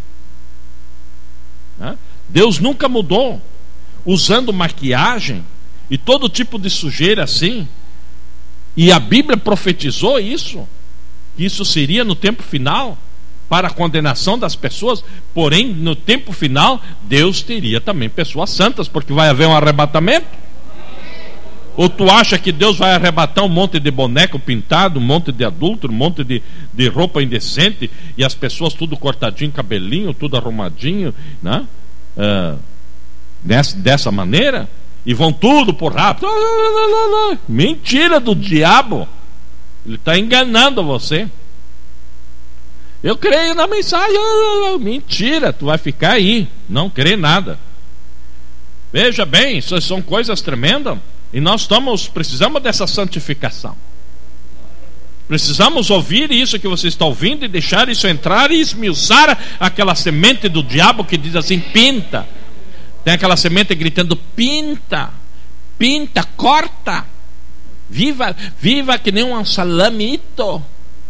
Deus nunca mudou. Usando maquiagem e todo tipo de sujeira assim. E a Bíblia profetizou isso, que isso seria no tempo final, para a condenação das pessoas. Porém, no tempo final, Deus teria também pessoas santas, porque vai haver um arrebatamento. Ou tu acha que Deus vai arrebatar um monte de boneco pintado, um monte de adúltero, um monte de roupa indecente, e as pessoas tudo cortadinho, cabelinho, tudo arrumadinho, né? Dessa maneira, e vão tudo por rápido? Mentira do diabo. Ele está enganando você. Eu creio na mensagem. Mentira, tu vai ficar aí, não crê nada. Veja bem, isso são coisas tremendas. E nós precisamos dessa santificação. Precisamos ouvir isso que você está ouvindo e deixar isso entrar e esmiuçar aquela semente do diabo que diz assim: pinta. Tem aquela semente gritando: pinta, pinta, corta, viva, viva que nem um salamito.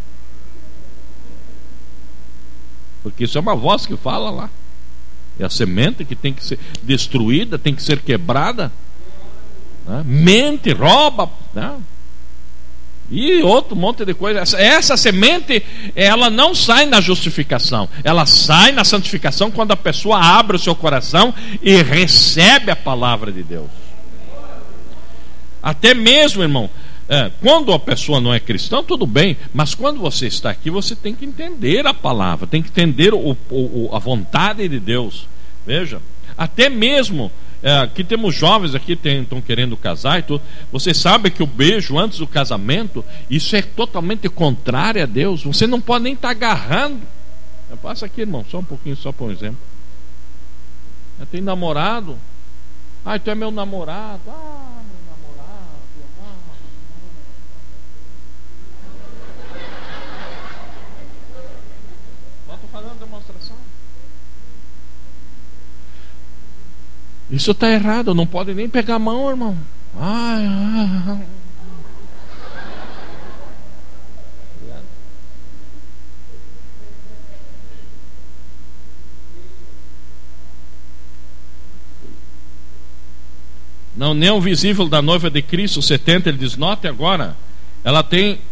Porque isso é uma voz que fala lá. É a semente que tem que ser destruída, tem que ser quebrada. Mente, rouba, né? E outro monte de coisa. Essa semente, ela não sai na justificação, ela sai na santificação, quando a pessoa abre o seu coração e recebe a palavra de Deus. Até mesmo, irmão, quando a pessoa não é cristã, tudo bem, mas quando você está aqui, você tem que entender a palavra, tem que entender a vontade de Deus. Veja, até mesmo aqui temos jovens aqui estão querendo casar e tudo. Você sabe que o beijo antes do casamento, isso é totalmente contrário a Deus. Você não pode nem estar agarrando. Passa aqui, irmão, só um pouquinho, só por um exemplo. Tem namorado. Tu é meu namorado. Meu namorado. Isso está errado, não pode nem pegar a mão, irmão. Na união visível da noiva de Cristo 70, ele diz: note agora, ela tem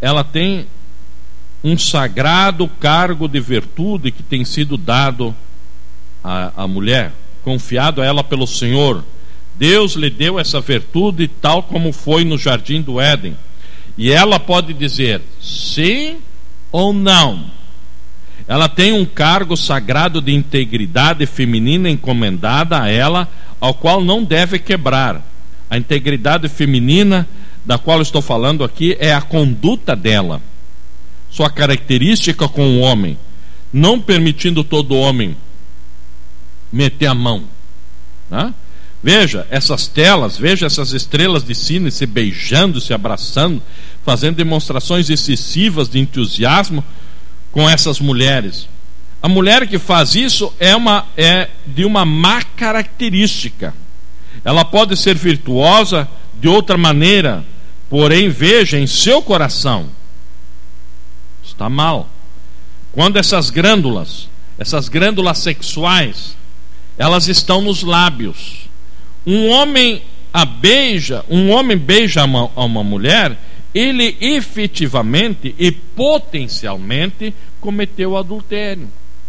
um sagrado cargo de virtude que tem sido dado à mulher, confiado a ela pelo Senhor. Deus lhe deu essa virtude tal como foi no jardim do Éden, e ela pode dizer sim ou não. Ela tem um cargo sagrado de integridade feminina encomendada a ela, ao qual não deve quebrar. A integridade feminina da qual estou falando aqui é a conduta dela, sua característica com o homem, não permitindo todo homem meter a mão, né? Veja essas telas, veja essas estrelas de cine se beijando, se abraçando, fazendo demonstrações excessivas de entusiasmo com essas mulheres. A mulher que faz isso é de uma má característica. Ela pode ser virtuosa de outra maneira, porém veja em seu coração, está mal. Quando essas glândulas sexuais, elas estão nos lábios. Um homem beija a uma mulher, ele efetivamente e potencialmente cometeu adultério.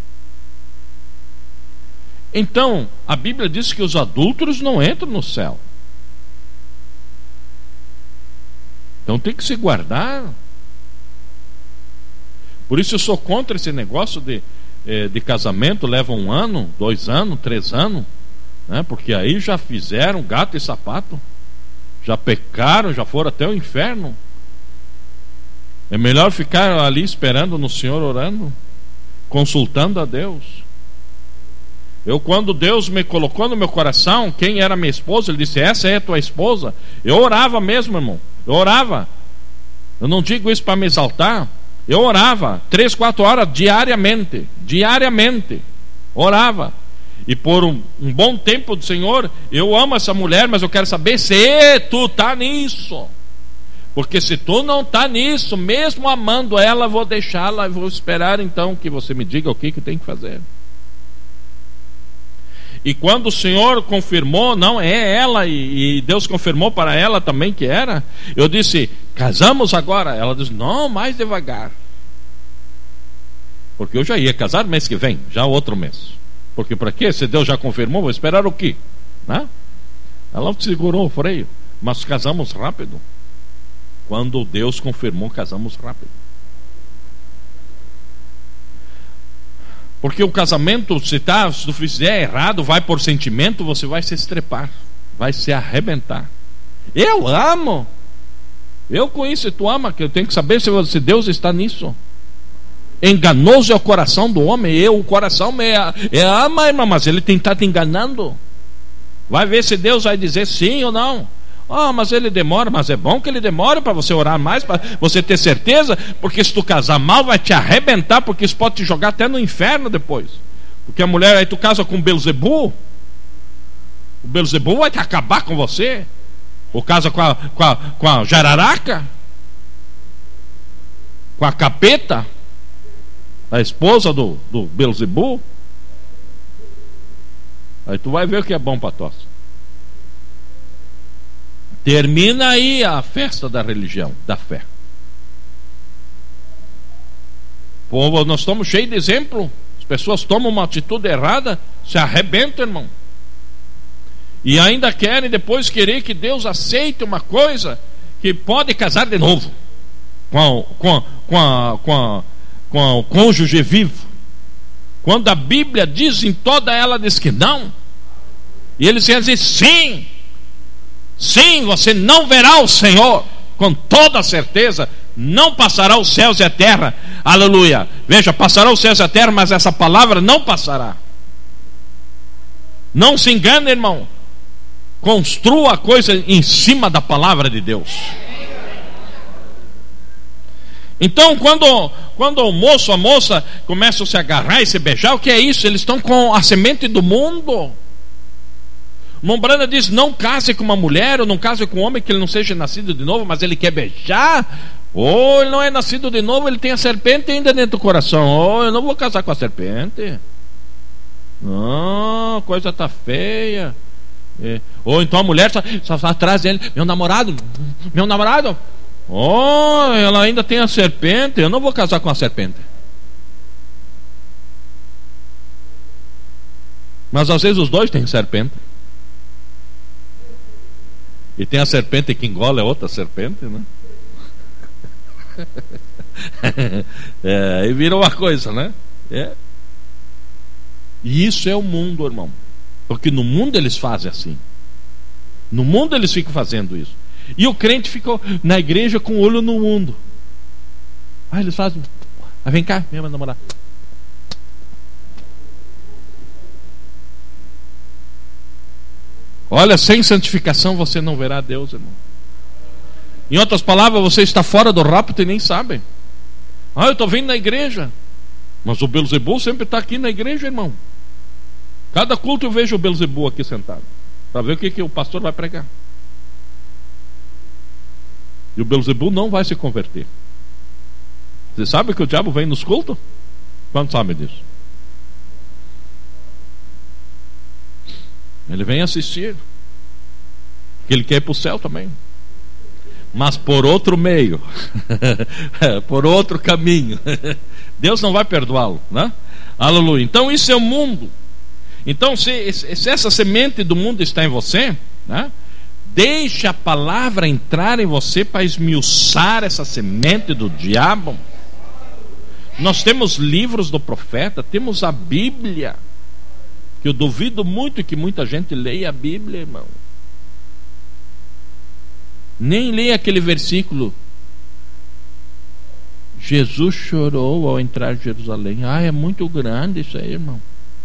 Então, a Bíblia diz que os adúlteros não entram no céu. Então tem que se guardar. Por isso eu sou contra esse negócio de casamento, leva 1 ano, 2 anos, 3 anos, né? Porque aí já fizeram gato e sapato, já pecaram, já foram até o inferno. É melhor ficar ali esperando no Senhor, orando, consultando a Deus. Quando Deus me colocou no meu coração quem era minha esposa, Ele disse: essa é a tua esposa. Eu orava mesmo, irmão. Eu orava. Eu não digo isso para me exaltar. Eu orava 3, 4 horas diariamente. Orava. E por um bom tempo do Senhor, eu amo essa mulher, mas eu quero saber se tu está nisso. Porque se tu não está nisso, mesmo amando ela, vou deixá-la e vou esperar então que você me diga o que tem que fazer. E quando o Senhor confirmou, não é ela, e Deus confirmou para ela também que era, eu disse: casamos agora? Ela disse: não, mais devagar. Porque eu já ia casar mês que vem, já outro mês. Porque para quê? Se Deus já confirmou, vou esperar o quê? Né? Ela segurou o freio, mas casamos rápido. Quando Deus confirmou, casamos rápido. Porque o casamento, se tu fizer errado, vai por sentimento, você vai se estrepar, vai se arrebentar. Eu amo, eu conheço e tu ama, que eu tenho que saber se Deus está nisso. Enganoso é o coração do homem. O coração ama, irmão, mas ele tem que estar te enganando. Vai ver se Deus vai dizer sim ou não. Mas ele demora, mas é bom que ele demore para você orar mais, para você ter certeza, porque se tu casar mal vai te arrebentar, porque isso pode te jogar até no inferno depois. Porque a mulher, aí tu casa com Belzebu, o Belzebu vai te acabar com você. Ou casa com a jararaca, com a capeta, a esposa do Belzebu. Aí tu vai ver o que é bom para tosse. Termina aí a festa da religião, da fé. Pô, nós estamos cheios de exemplo. As pessoas tomam uma atitude errada, se arrebentam, irmão. E ainda querem depois querer que Deus aceite uma coisa que pode casar de novo com o cônjuge vivo. Quando a Bíblia diz em toda ela, diz que não. E eles dizem sim. Sim, você não verá o Senhor, com toda certeza, não passará os céus e a terra. Aleluia. Veja, passará os céus e a terra, mas essa palavra não passará. Não se engane, irmão. Construa a coisa em cima da palavra de Deus. Então, quando o moço, a moça começam a se agarrar e se beijar, o que é isso? Eles estão com a semente do mundo. Mombrana diz: não case com uma mulher ou não case com um homem que ele não seja nascido de novo, mas ele quer beijar. Ou ele não é nascido de novo, ele tem a serpente ainda dentro do coração. Ou eu não vou casar com a serpente. Não, coisa tá feia. Ou então a mulher só atrás dele: meu namorado. Oh, ela ainda tem a serpente. Eu não vou casar com a serpente. Mas às vezes os dois têm serpente. E tem a serpente que engole a outra serpente, né? E vira uma coisa, né? E isso é o mundo, irmão. Porque no mundo eles fazem assim. No mundo eles ficam fazendo isso. E o crente ficou na igreja com o olho no mundo. Eles fazem: vem cá, minha namorada. Olha, sem santificação você não verá Deus, irmão. Em outras palavras, você está fora do rapto e nem sabe. Eu estou vindo na igreja. Mas o Belzebu sempre está aqui na igreja, irmão. Cada culto eu vejo o Belzebu aqui sentado, para ver o que o pastor vai pregar. E o Belzebu não vai se converter. Você sabe que o diabo vem nos cultos? Quantos sabem disso? Ele vem assistir, porque ele quer ir para o céu também, mas por outro meio, por outro caminho. Deus não vai perdoá-lo, né? Aleluia. Então isso é o mundo. Então se essa semente do mundo está em você, né? Deixe a palavra entrar em você para esmiuçar essa semente do diabo. Nós temos livros do profeta, temos a Bíblia, que eu duvido muito que muita gente leia a Bíblia, irmão. Nem leia aquele versículo: Jesus chorou ao entrar em Jerusalém. É muito grande isso aí, irmão.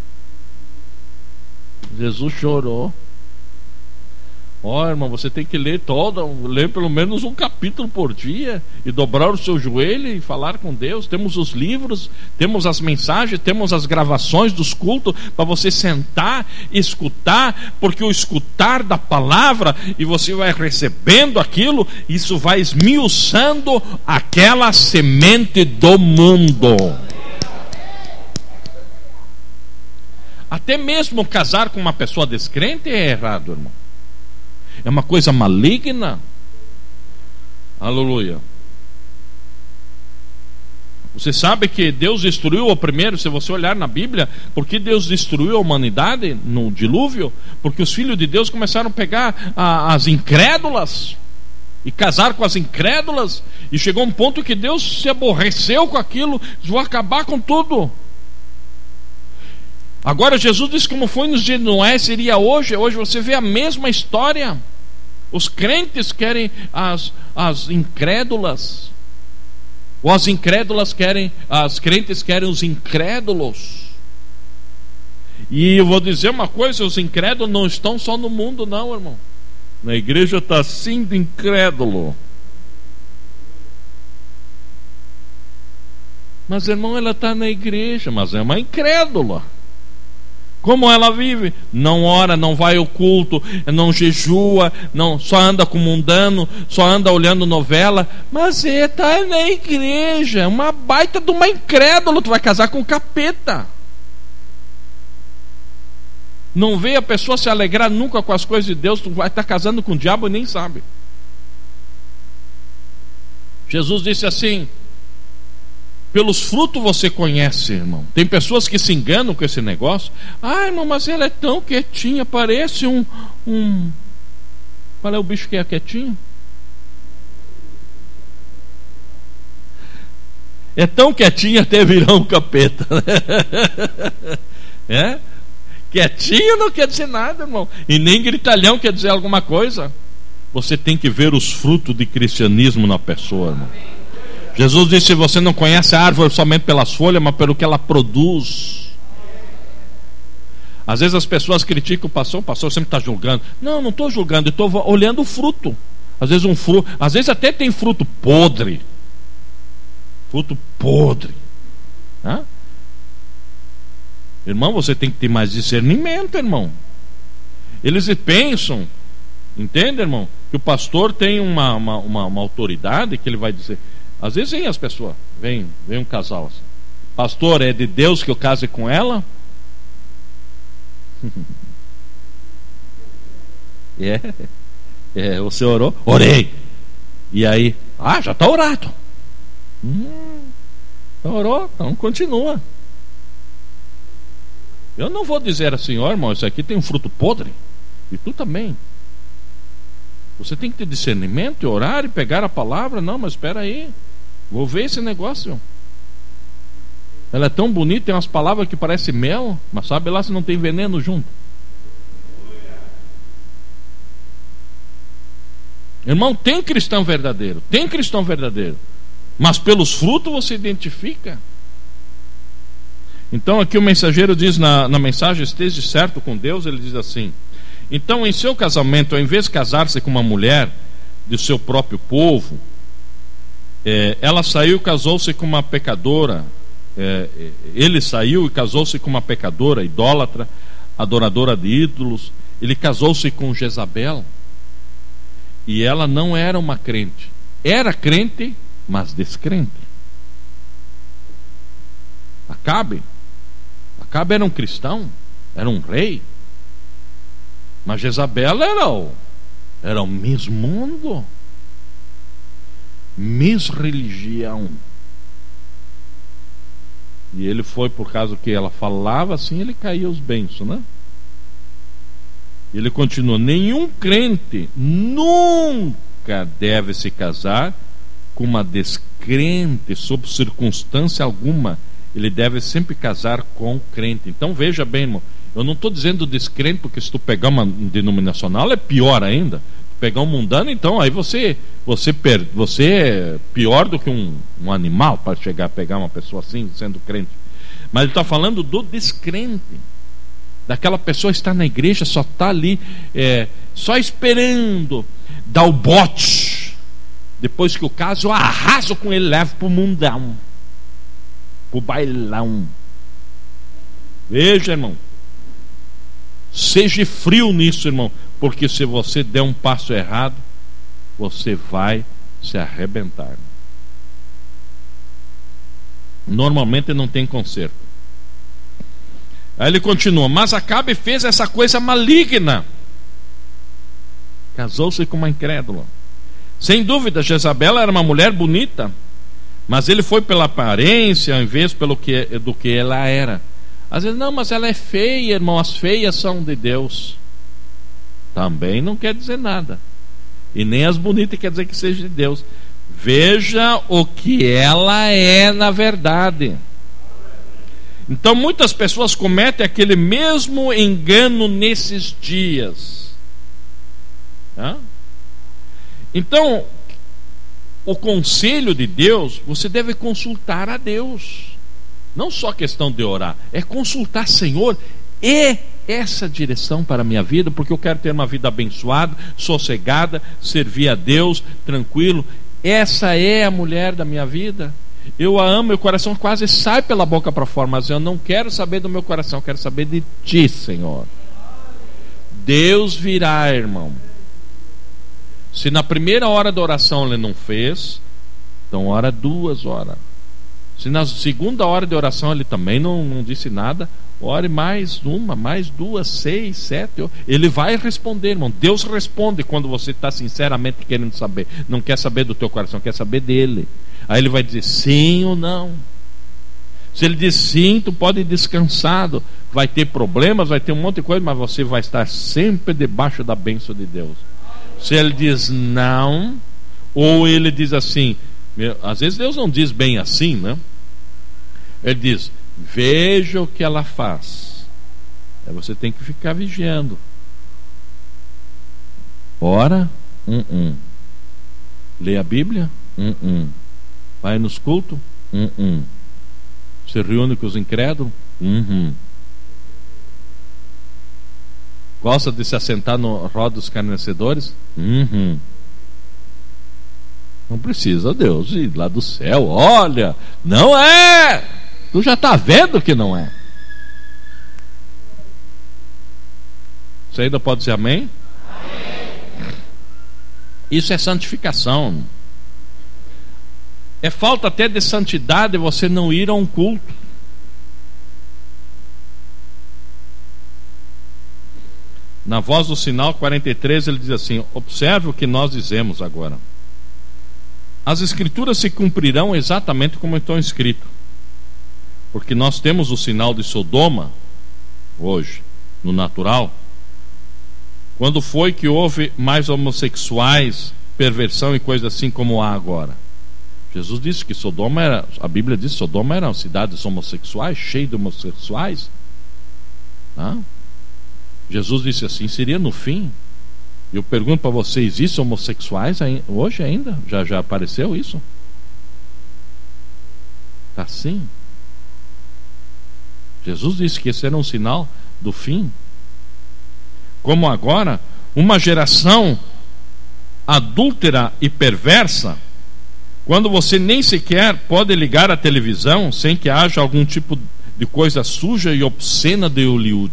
Jesus chorou. Irmão, você tem que ler pelo menos um capítulo por dia, e dobrar o seu joelho e falar com Deus. Temos os livros, temos as mensagens, temos as gravações dos cultos para você sentar e escutar, porque o escutar da palavra, e você vai recebendo aquilo, isso vai esmiuçando aquela semente do mundo. Até mesmo casar com uma pessoa descrente é errado, irmão. É uma coisa maligna. Aleluia. Você sabe que Deus destruiu o primeiro, se você olhar na Bíblia, porque Deus destruiu a humanidade no dilúvio? Porque os filhos de Deus começaram a pegar as incrédulas e casar com as incrédulas, e chegou um ponto que Deus se aborreceu com aquilo, vou acabar com tudo. Agora Jesus disse: como foi nos dias de Noé, seria hoje. Hoje você vê a mesma história. Os crentes querem as incrédulas, ou as incrédulas querem, as crentes querem os incrédulos. E eu vou dizer uma coisa: os incrédulos não estão só no mundo, não, irmão. Na igreja está assim de incrédulo. Mas, irmão, ela está na igreja, mas é uma incrédula. Como ela vive? Não ora, não vai ao culto, não jejua, não, só anda com mundano, só anda olhando novela. Mas está na igreja, uma baita de uma incrédula. Tu vai casar com o capeta. Não vê a pessoa se alegrar nunca com as coisas de Deus. Tu vai estar casando com o diabo e nem sabe. Jesus disse assim: pelos frutos você conhece, irmão. Tem pessoas que se enganam com esse negócio. Irmão, mas ela é tão quietinha, parece um... Qual é o bicho que é quietinho? É tão quietinha até virar um capeta. Quietinho não quer dizer nada, irmão. E nem gritalhão quer dizer alguma coisa. Você tem que ver os frutos de cristianismo na pessoa, irmão. Jesus disse: você não conhece a árvore somente pelas folhas, mas pelo que ela produz. Às vezes as pessoas criticam o pastor sempre está julgando. Não estou julgando, estou olhando o fruto. Às vezes até tem fruto podre. Fruto podre. Irmão, você tem que ter mais discernimento, irmão. Eles pensam, entende, irmão, que o pastor tem uma autoridade que ele vai dizer. Às vezes vem as pessoas, vem um casal assim: pastor, é de Deus que eu case com ela? Você orou? Orei. E aí? Já está orado. Orou? Então continua. Eu não vou dizer assim: ó, irmão, isso aqui tem um fruto podre. E tu também. Você tem que ter discernimento e orar e pegar a palavra. Não, mas espera aí, vou ver esse negócio. Ela é tão bonita, tem umas palavras que parecem mel, mas sabe lá se não tem veneno junto. Irmão, tem cristão verdadeiro, mas pelos frutos você identifica. Então aqui o mensageiro diz na mensagem: esteja certo com Deus. Ele diz assim: então em seu casamento, ao invés de casar-se com uma mulher do seu próprio povo, ela saiu e casou-se com uma pecadora. Ele saiu e casou-se com uma pecadora, idólatra, adoradora de ídolos. Ele casou-se com Jezabel. E ela não era uma crente. Era crente, mas descrente. Acabe era um cristão, era um rei. Mas Jezabel era o Miss Mundo, Miss Religião. E ele foi, por causa que ela falava assim, ele caía os bênçãos, né? Ele continua: nenhum crente nunca deve se casar com uma descrente, sob circunstância alguma. Ele deve sempre casar com crente. Então veja bem, irmão, eu não estou dizendo descrente, porque se tu pegar uma denominacional é pior ainda. Pegar um mundano, então aí você é pior do que um animal para chegar a pegar uma pessoa assim, sendo crente. Mas ele está falando do descrente, daquela pessoa que está na igreja, só está ali só esperando dar o bote. Depois que o caso, eu arraso com ele, levo para o mundão, para o bailão. Veja, irmão, seja frio nisso, irmão, porque se você der um passo errado, você vai se arrebentar. Normalmente não tem conserto. Aí ele continua: mas Acabe fez essa coisa maligna, casou-se com uma incrédula. Sem dúvida, Jezabel era uma mulher bonita, mas ele foi pela aparência, ao invés do que ela era. Às vezes, não, mas ela é feia, irmão. As feias são de Deus. Também não quer dizer nada. E nem as bonitas quer dizer que seja de Deus. Veja o que ela é na verdade. Então muitas pessoas cometem aquele mesmo engano nesses dias. Então, o conselho de Deus, você deve consultar a Deus. Não só questão de orar, é consultar: Senhor, e essa direção para a minha vida, porque eu quero ter uma vida abençoada, sossegada, servir a Deus, tranquilo. Essa é a mulher da minha vida. Eu a amo, meu coração quase sai pela boca para fora, mas eu não quero saber do meu coração, eu quero saber de Ti, Senhor. Deus virá, irmão. Se na primeira hora da oração ele não fez, então ora 2 horas. Se na segunda hora de oração ele também não disse nada, ore mais 1, mais 2, 6, 7. Ele vai responder, irmão. Deus responde quando você está sinceramente querendo saber. Não quer saber do teu coração, quer saber dele. Aí ele vai dizer sim ou não. Se ele diz sim, tu pode ir descansado. Vai ter problemas, vai ter um monte de coisa, mas você vai estar sempre debaixo da bênção de Deus. Se ele diz não, ou ele diz assim, às vezes Deus não diz bem assim, né? Ele diz: veja o que ela faz. Aí você tem que ficar vigiando. Ora, lê a Bíblia, vai nos cultos, se reúne com os incrédulos, gosta de se assentar no roda dos escarnecedores, Não precisa Deus ir lá do céu: olha, não é. Tu já está vendo que não é. Você ainda pode dizer amém? Isso é santificação. É falta até de santidade você não ir a um culto. Na Voz do Sinal 43 ele diz assim: observe o que nós dizemos agora. As escrituras se cumprirão exatamente como estão escritas, porque nós temos o sinal de Sodoma hoje, no natural. Quando foi que houve mais homossexuais, perversão e coisa assim como há agora? Jesus disse que Sodoma era, a Bíblia diz que Sodoma era uma cidade de homossexuais, cheia de homossexuais. Jesus disse assim, seria no fim. Eu pergunto para vocês, existem homossexuais hoje ainda? Já apareceu isso? Está assim. Jesus disse que esse era um sinal do fim. Como agora, uma geração adúltera e perversa, quando você nem sequer pode ligar a televisão sem que haja algum tipo de coisa suja e obscena de Hollywood.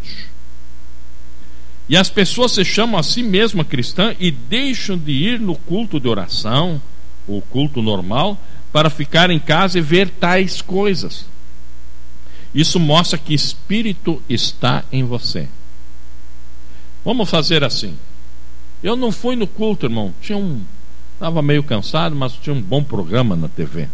E as pessoas se chamam a si mesmas cristãs e deixam de ir no culto de oração, o culto normal, para ficar em casa e ver tais coisas. Isso mostra que Espírito está em você. Vamos fazer assim. Eu não fui no culto, irmão. Estava meio cansado, mas tinha um bom programa na TV.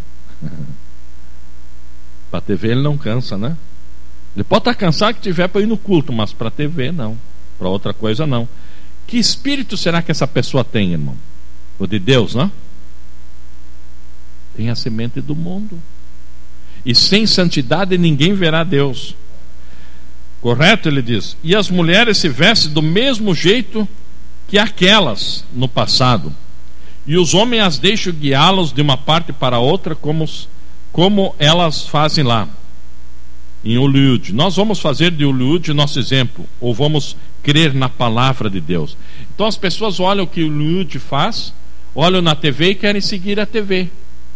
Para a TV ele não cansa, né? Ele pode estar cansado que tiver para ir no culto, mas para a TV não. Para outra coisa não. Que espírito será que essa pessoa tem, irmão? O de Deus, não? Tem a semente do mundo. E sem santidade ninguém verá Deus. Correto? Ele diz. E as mulheres se vestem do mesmo jeito que aquelas no passado. E os homens as deixam guiá-los de uma parte para outra, como elas fazem lá em Hollywood. Nós vamos fazer de Hollywood nosso exemplo, ou vamos crer na palavra de Deus. Então as pessoas olham o que o Hollywood faz, olham na TV e querem seguir a TV.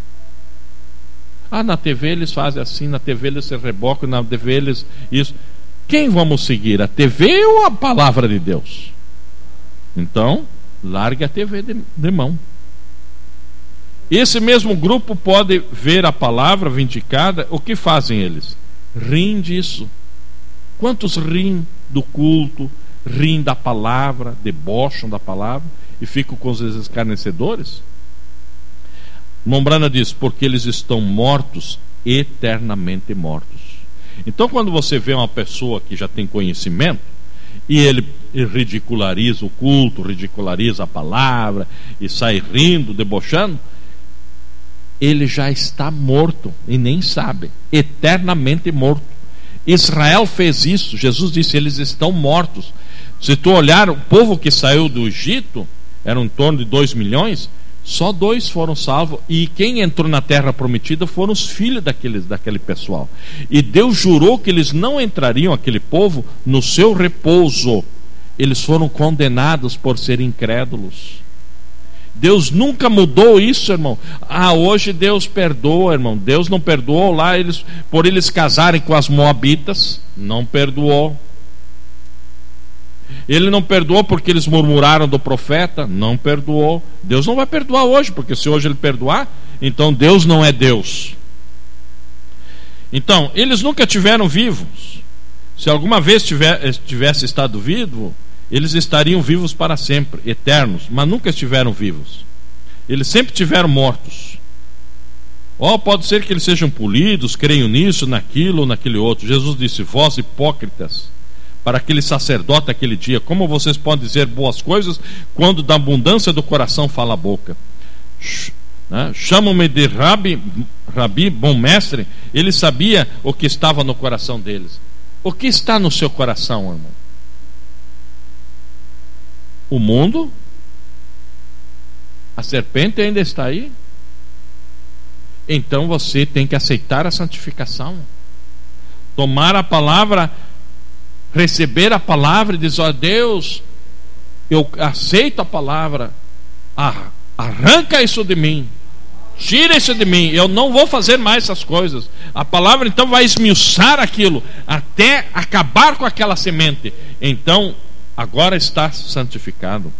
Na TV eles fazem assim, na TV eles se rebocam, na TV eles isso. Quem vamos seguir? A TV ou a palavra de Deus? Então, largue a TV de mão. Esse mesmo grupo pode ver a palavra vindicada. O que fazem eles? Riem disso. Quantos riem do culto, riem da palavra, debocham da palavra e ficam com os escarnecedores? Mombrana diz, porque eles estão mortos, eternamente mortos. Então quando você vê uma pessoa que já tem conhecimento e ele ridiculariza o culto, ridiculariza a palavra e sai rindo, debochando, ele já está morto e nem sabe, eternamente morto. Israel fez isso. Jesus disse, eles estão mortos. Se tu olhar o povo que saiu do Egito, eram em torno de 2 milhões, só 2 foram salvos, e quem entrou na terra prometida foram os filhos daquele pessoal. E Deus jurou que eles não entrariam, aquele povo, no seu repouso. Eles foram condenados por serem incrédulos. Deus nunca mudou isso, irmão. Hoje Deus perdoa, irmão. Deus não perdoou lá por eles casarem com as moabitas. Não perdoou. Ele não perdoou porque eles murmuraram do profeta. Não perdoou. Deus não vai perdoar hoje, porque se hoje ele perdoar, então Deus não é Deus. Então, eles nunca tiveram vivos. Se alguma vez tivesse estado vivo, eles estariam vivos para sempre, eternos, mas nunca estiveram vivos. Eles sempre estiveram mortos. Pode ser que eles sejam polidos, creiam nisso, naquilo, naquele outro. Jesus disse, vós hipócritas, para aquele sacerdote aquele dia, como vocês podem dizer boas coisas quando da abundância do coração fala a boca? Chamam-me de Rabi, bom mestre. Ele sabia o que estava no coração deles. O que está no seu coração, irmão? O mundo? A serpente ainda está aí? Então você tem que aceitar a santificação, tomar a palavra, receber a palavra e dizer, Deus, eu aceito a palavra, arranca isso de mim, tira isso de mim, eu não vou fazer mais essas coisas. A palavra então vai esmiuçar aquilo até acabar com aquela semente. Então agora está santificado.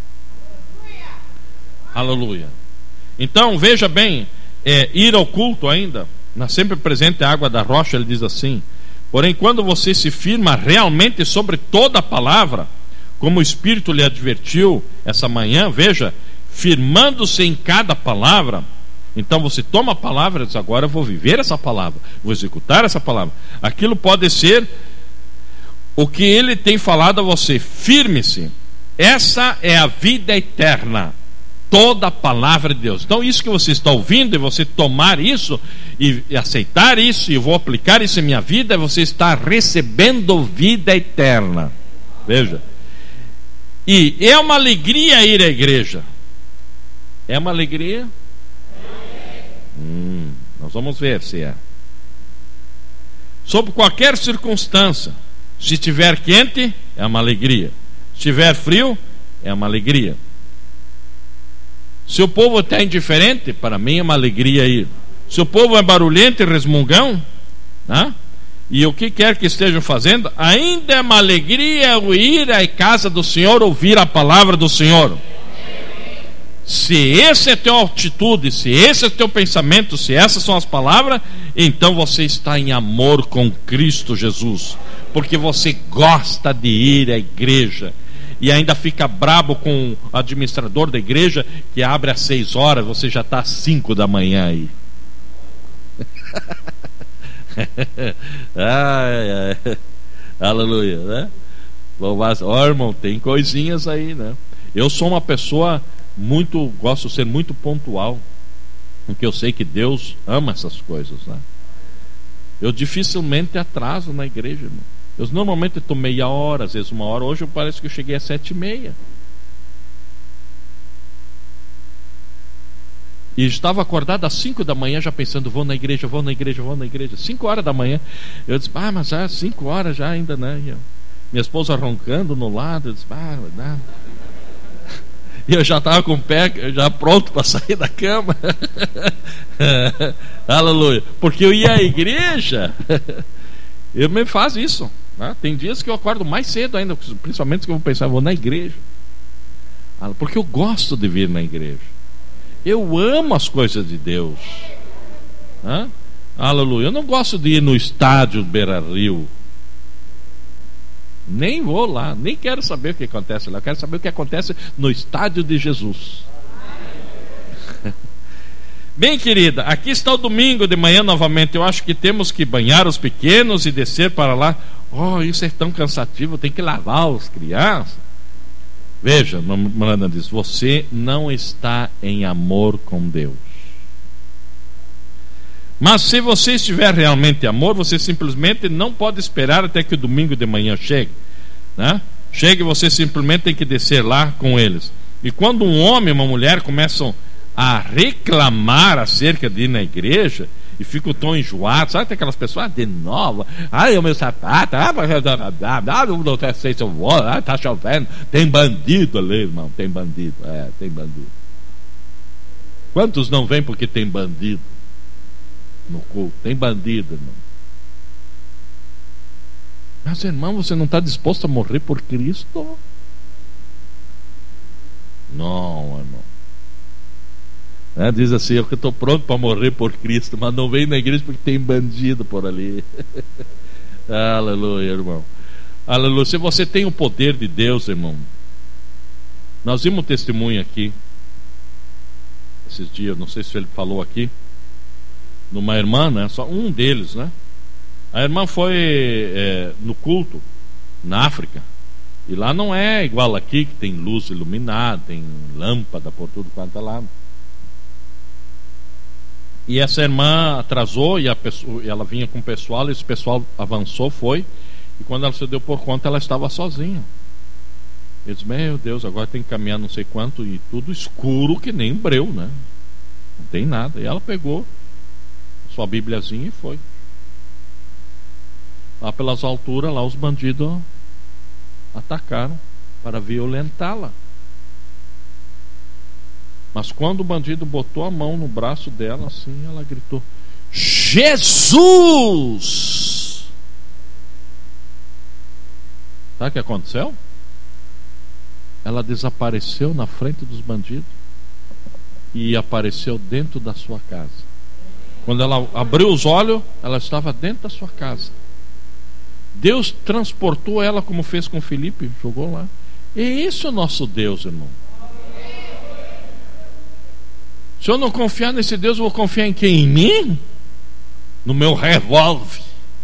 Aleluia. Então veja bem, ir ao culto ainda, na sempre presente água da rocha, ele diz assim: porém, quando você se firma realmente sobre toda a palavra, como o Espírito lhe advertiu essa manhã, veja, firmando-se em cada palavra, então você toma a palavra e diz: agora eu vou viver essa palavra, vou executar essa palavra. Aquilo pode ser o que ele tem falado a você. Firme-se. Essa é a vida eterna, toda a palavra de Deus. Então isso que você está ouvindo, e você tomar isso e aceitar isso, e eu vou aplicar isso em minha vida, você está recebendo vida eterna. Veja. E é uma alegria ir à igreja. É uma alegria? Nós vamos ver se é. Sob qualquer circunstância, se estiver quente, é uma alegria. Se estiver frio, é uma alegria. Se o povo está indiferente, para mim é uma alegria ir. Se o povo é barulhento e resmungão, né? E o que quer que estejam fazendo, ainda é uma alegria ir à casa do Senhor, ouvir a palavra do Senhor. Se essa é a tua atitude, se esse é o teu pensamento, se essas são as palavras, então você está em amor com Cristo Jesus, porque você gosta de ir à igreja. E ainda fica brabo com o administrador da igreja, que abre às 6 horas, você já está às 5 da manhã aí. Ai, ai. Aleluia, né? Ó, irmão, tem coisinhas aí, né? Eu sou uma pessoa gosto de ser muito pontual, porque eu sei que Deus ama essas coisas, né? Eu dificilmente atraso na igreja, irmão. Eu normalmente estou meia hora, às vezes 1 hora. Hoje parece que eu cheguei às 7:30. E estava acordado às 5 da manhã, já pensando: vou na igreja, vou na igreja, vou na igreja. 5 horas da manhã. Eu disse: mas já 5 horas já ainda, né? E minha esposa roncando no lado. Eu disse: vai dar. E eu já estava com o pé já pronto para sair da cama. Aleluia. Porque eu ia à igreja. Eu me faço isso, né? Tem dias que eu acordo mais cedo ainda, principalmente que eu vou pensar: vou na igreja. Porque eu gosto de vir na igreja. Eu amo as coisas de Deus. Aleluia. Eu não gosto de ir no estádio Beira-Rio. Nem vou lá, nem quero saber o que acontece lá. Eu quero saber o que acontece no estádio de Jesus. Bem, querida, aqui está o domingo de manhã novamente. Eu acho que temos que banhar os pequenos e descer para lá. Oh, isso é tão cansativo, tem que lavar os crianças. Veja, Miranda diz: você não está em amor com Deus. Mas se você estiver realmente em amor, você simplesmente não pode esperar até que o domingo de manhã chegue, né? Chegue, você simplesmente tem que descer lá com eles. E quando um homem e uma mulher começam a reclamar acerca de ir na igreja e ficam tão enjoados, sabe, tem aquelas pessoas: de novo, o meu sapato, não sei se eu vou, tá chovendo, tem bandido ali, irmão, tem bandido, tem bandido. Quantos não vêm porque tem bandido no culto? Tem bandido, irmão. Mas, irmão, você não está disposto a morrer por Cristo? Não, irmão. Diz assim: eu que estou pronto para morrer por Cristo, mas não vem na igreja porque tem bandido por ali. Aleluia, irmão. Aleluia. Se você tem o poder de Deus, irmão. Nós vimos um testemunho aqui esses dias, não sei se ele falou aqui, numa irmã, né? Só um deles, né? A irmã foi no culto na África, e lá não é igual aqui, que tem luz iluminada, tem lâmpada por tudo quanto é lado. E essa irmã atrasou, e ela vinha com o pessoal, e esse pessoal avançou, foi, e quando ela se deu por conta, ela estava sozinha. Eu disse: meu Deus, agora tem que caminhar não sei quanto, e tudo escuro que nem um breu, né? Não tem nada. E ela pegou sua bibliazinha e foi. Lá pelas alturas, lá os bandidos atacaram para violentá-la. Mas quando o bandido botou a mão no braço dela, assim, ela gritou: Jesus! Sabe o que aconteceu? ela desapareceu na frente dos bandidos e apareceu dentro da sua casa. Quando ela abriu os olhos, ela estava dentro da sua casa. Deus transportou ela, como fez com Filipe, jogou lá. E esse é o nosso Deus, irmão. Se eu não confiar nesse Deus, eu vou confiar em quem? Em mim? No meu revólver.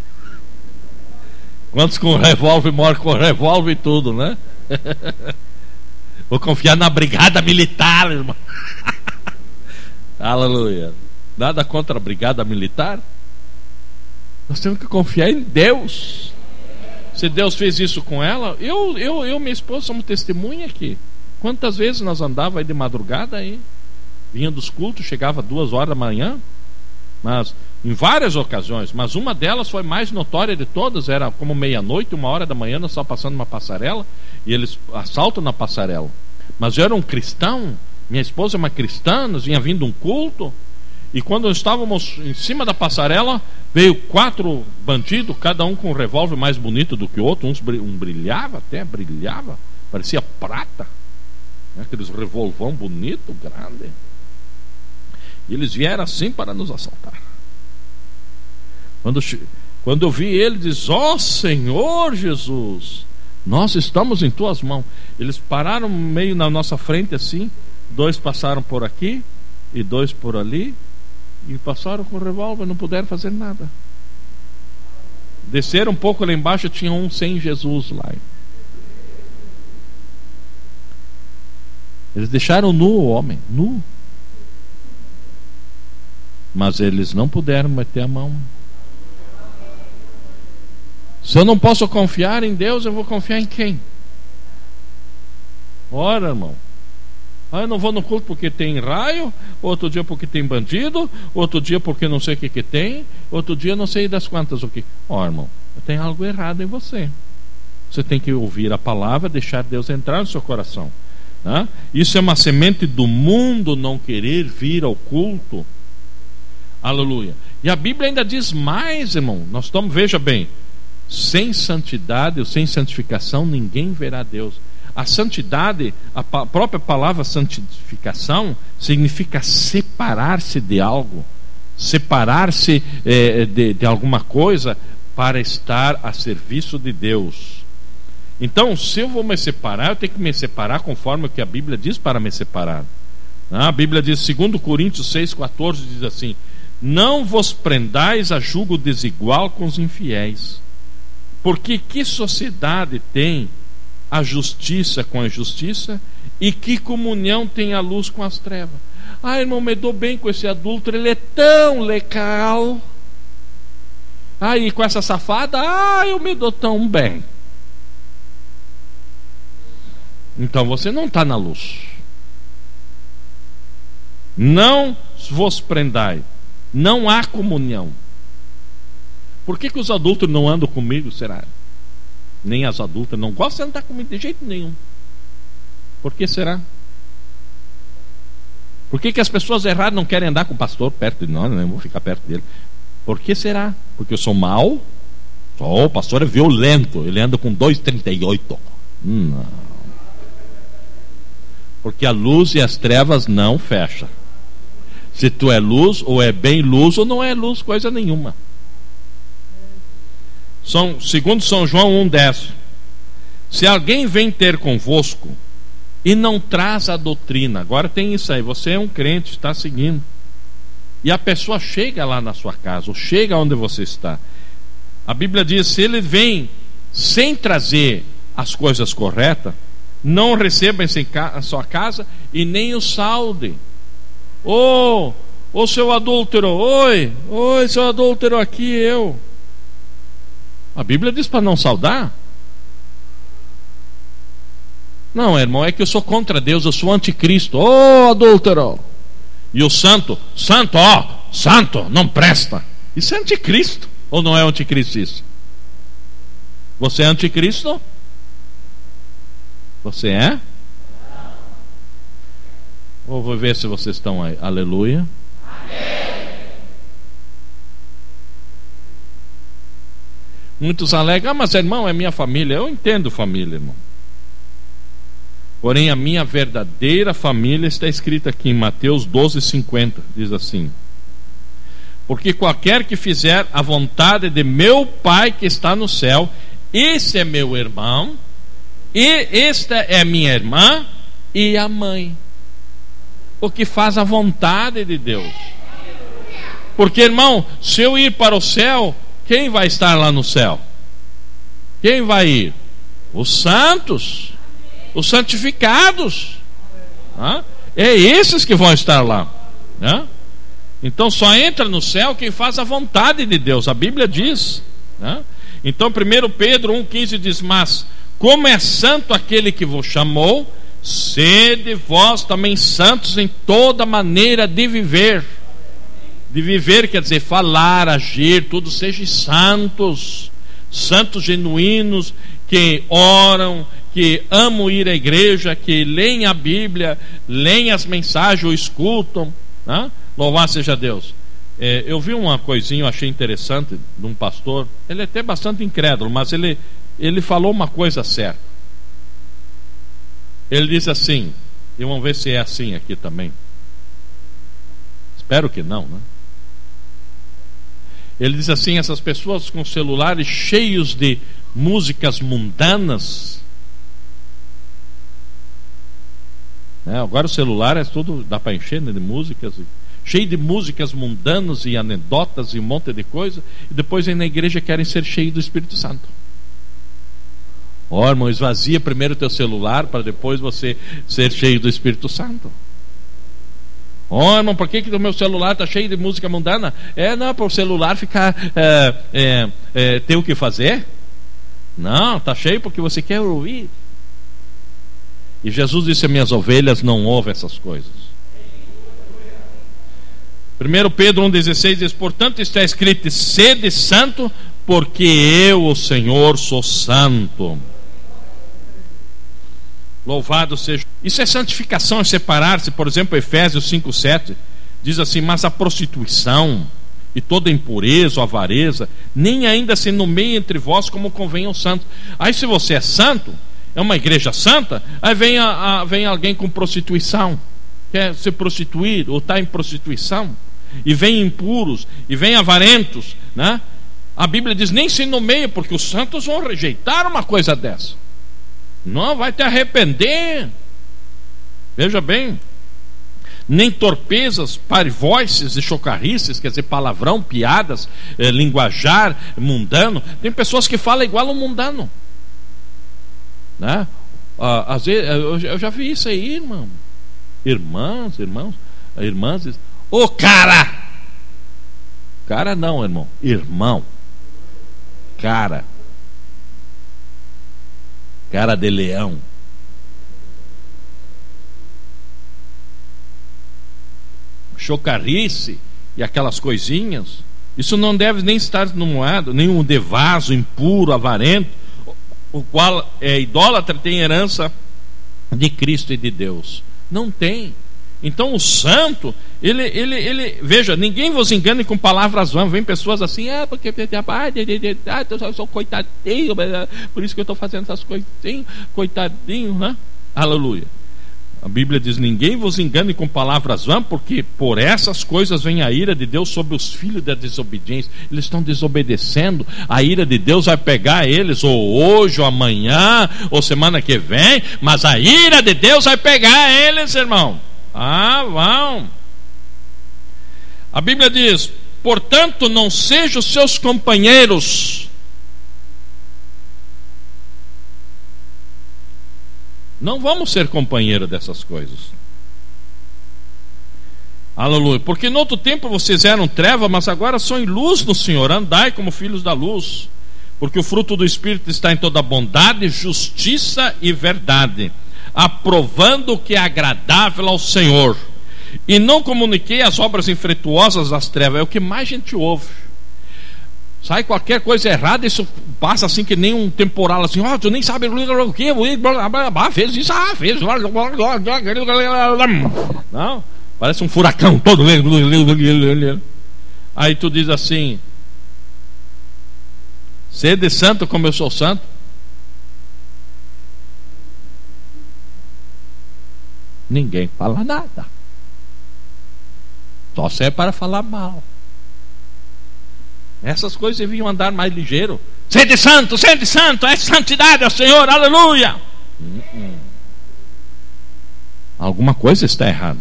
Quantos com revólver morrem com revólver e tudo, né? Vou confiar na brigada militar, irmão. Aleluia. Nada contra a brigada militar. Nós temos que confiar em Deus. Se Deus fez isso com ela, eu e minha esposa somos testemunha aqui. Quantas vezes nós andávamos aí de madrugada aí, vinha dos cultos, chegava 2 horas da manhã, mas em várias ocasiões, mas uma delas foi mais notória de todas, era como meia-noite, 1 hora da manhã, nós estávamos passando uma passarela e eles assaltam na passarela. Mas eu era um cristão, minha esposa é uma cristã, nós vinha vindo um culto, e quando estávamos em cima da passarela, veio 4 bandidos, cada um com um revólver mais bonito do que o outro, um brilhava, parecia prata, né? Aqueles revolvão bonito, grande. E eles vieram assim para nos assaltar. Quando eu vi ele, diz: ó Senhor Jesus, nós estamos em tuas mãos. Eles pararam meio na nossa frente assim, 2 passaram por aqui e 2 por ali, e passaram com o revólver, não puderam fazer nada. Desceram um pouco lá embaixo, tinha um sem Jesus lá. Eles deixaram nu o homem, nu. Mas eles não puderam meter a mão. Se eu não posso confiar em Deus, eu vou confiar em quem? Ora, irmão, eu não vou no culto porque tem raio, outro dia porque tem bandido, outro dia porque não sei o que tem, outro dia não sei das quantas o que. Irmão, tem algo errado em você. Você tem que ouvir a palavra, deixar Deus entrar no seu coração, né? Isso é uma semente do mundo, não querer vir ao culto. Aleluia. E a Bíblia ainda diz mais, irmão. Nós estamos, veja bem, sem santidade ou sem santificação ninguém verá Deus. A santidade, a própria palavra santificação significa separar-se de algo, separar-se de alguma coisa para estar a serviço de Deus. Então, se eu vou me separar, eu tenho que me separar conforme o que a Bíblia diz para me separar. A Bíblia diz, 2 Coríntios 6,14, diz assim: não vos prendais a julgo desigual com os infiéis, porque que sociedade tem a justiça com a injustiça, e que comunhão tem a luz com as trevas? Irmão, me dou bem com esse adúltero, ele é tão legal. E com essa safada, eu me dou tão bem. Então você não está na luz. Não vos prendai, não há comunhão. Por que os adúlteros não andam comigo, será? Nem as adultas não gostam de andar comigo de jeito nenhum. Por que será? Por que as pessoas erradas não querem andar com o pastor perto de nós? Não vou ficar perto dele. Por que será? Porque eu sou mau? O pastor é violento, ele anda com 2,38. Não. Porque a luz e as trevas não fecham. Se tu é luz, ou é bem luz, ou não é luz, coisa nenhuma. Segundo São João 1,10: se alguém vem ter convosco e não traz a doutrina, agora tem isso aí, você é um crente, está seguindo, e a pessoa chega lá na sua casa, ou chega onde você está, a Bíblia diz: se ele vem sem trazer as coisas corretas, não receba em a sua casa e nem o salde. Ô seu adúltero, oi, seu adúltero, aqui eu. A Bíblia diz para não saudar. Não, irmão, é que eu sou contra Deus, eu sou anticristo. Adúltero. E o santo, santo, não presta. Isso é anticristo. Ou não é anticristo isso? Você é anticristo? Você é? Vou ver se vocês estão aí. Aleluia. Amém. Muitos alegam: mas irmão, é minha família. Eu entendo família, irmão. Porém, a minha verdadeira família está escrita aqui em Mateus 12:50. Diz assim: porque qualquer que fizer a vontade de meu Pai que está no céu, esse é meu irmão, e esta é minha irmã e a mãe. O que faz a vontade de Deus. Porque, irmão, se eu ir para o céu, quem vai estar lá no céu? Quem vai ir? Os santos, os santificados. É esses que vão estar lá. Então só entra no céu quem faz a vontade de Deus. A Bíblia diz. Então 1 Pedro 1,15 diz: mas como é santo aquele que vos chamou, sede vós também santos em toda maneira de viver. De viver quer dizer falar, agir, tudo. Sejam santos, santos genuínos, que oram, que amam ir à igreja, que leem a Bíblia, leem as mensagens ou escutam. Louvado seja Deus. Eu vi uma coisinha, eu achei interessante, de um pastor. Ele é até bastante incrédulo, mas ele falou uma coisa certa. Ele diz assim, e vamos ver se é assim aqui também. Espero que não, né? Ele diz assim: essas pessoas com celulares cheios de músicas mundanas, agora o celular é tudo, dá para encher, né, de músicas, cheio de músicas mundanas e anedotas e um monte de coisa, e depois aí na igreja querem ser cheios do Espírito Santo. Irmão, esvazia primeiro o teu celular para depois você ser cheio do Espírito Santo. Irmão, por que o meu celular está cheio de música mundana? Não, para o celular ficar ter o que fazer? Não, está cheio porque você quer ouvir. E Jesus disse: minhas ovelhas não ouvem essas coisas. 1 Pedro 1,16 diz: portanto está escrito, sede santo, porque eu, o Senhor, sou santo. Louvado seja. Isso é santificação, é separar-se. Por exemplo, Efésios 5,7 diz assim: mas a prostituição e toda impureza ou avareza nem ainda se nomeia entre vós como convém aos santos. Aí se você é santo, é uma igreja santa, aí vem alguém com prostituição, quer se prostituir ou está em prostituição, e vem impuros, e vem avarentos, né? A Bíblia diz: nem se nomeia, porque os santos vão rejeitar uma coisa dessa. Não, vai te arrepender. Veja bem. Nem torpezas, parivoices e chocarrices, quer dizer, palavrão, piadas, linguajar mundano. Tem pessoas que falam igual um mundano, né? Às vezes, eu já vi isso aí, irmão. Irmãs dizem: ô cara! Cara não, irmão. Irmão. Cara de leão. Chocarrice e aquelas coisinhas, isso não deve nem estar no lado, nenhum devaso, impuro, avarento, o qual é idólatra, tem herança de Cristo e de Deus. Não tem. Então o santo, ele veja, ninguém vos engane com palavras vãs. Vem pessoas assim: porque eu sou coitadinho, por isso que eu estou fazendo essas coisinhas, coitadinho, né? Aleluia. A Bíblia diz: ninguém vos engane com palavras vãs, porque por essas coisas vem a ira de Deus sobre os filhos da desobediência. Eles estão desobedecendo, a ira de Deus vai pegar eles, ou hoje, ou amanhã, ou semana que vem, mas a ira de Deus vai pegar eles, irmão. Vão. A Bíblia diz: portanto, não sejam os seus companheiros. Não vamos ser companheiro dessas coisas. Aleluia. Porque no outro tempo vocês eram treva, mas agora são luz no Senhor. Andai como filhos da luz. Porque o fruto do Espírito está em toda bondade, justiça e verdade, aprovando o que é agradável ao Senhor. E não comuniquei as obras infrutuosas das trevas. É o que mais a gente ouve. Sai qualquer coisa errada, isso passa assim que nem um temporal, assim: tu nem sabe o que, fez isso, fez. Não, parece um furacão todo. Aí tu diz assim: sede santo como eu sou santo. ninguém fala nada. Só serve para falar mal. Essas coisas deviam andar mais ligeiro. Sede santo, é santidade ao Senhor, aleluia. Alguma coisa está errada.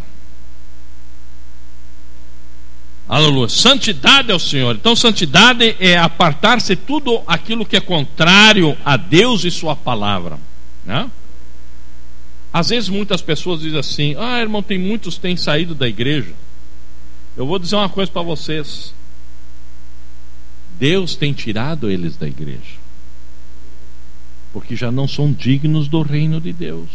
Aleluia. Santidade ao Senhor. Então santidade é apartar-se tudo aquilo que é contrário a Deus e sua palavra, né? Às vezes muitas pessoas dizem assim: ah, irmão, muitos têm saído da igreja. Eu vou dizer uma coisa para vocês: Deus tem tirado eles da igreja, porque já não são dignos do reino de Deus,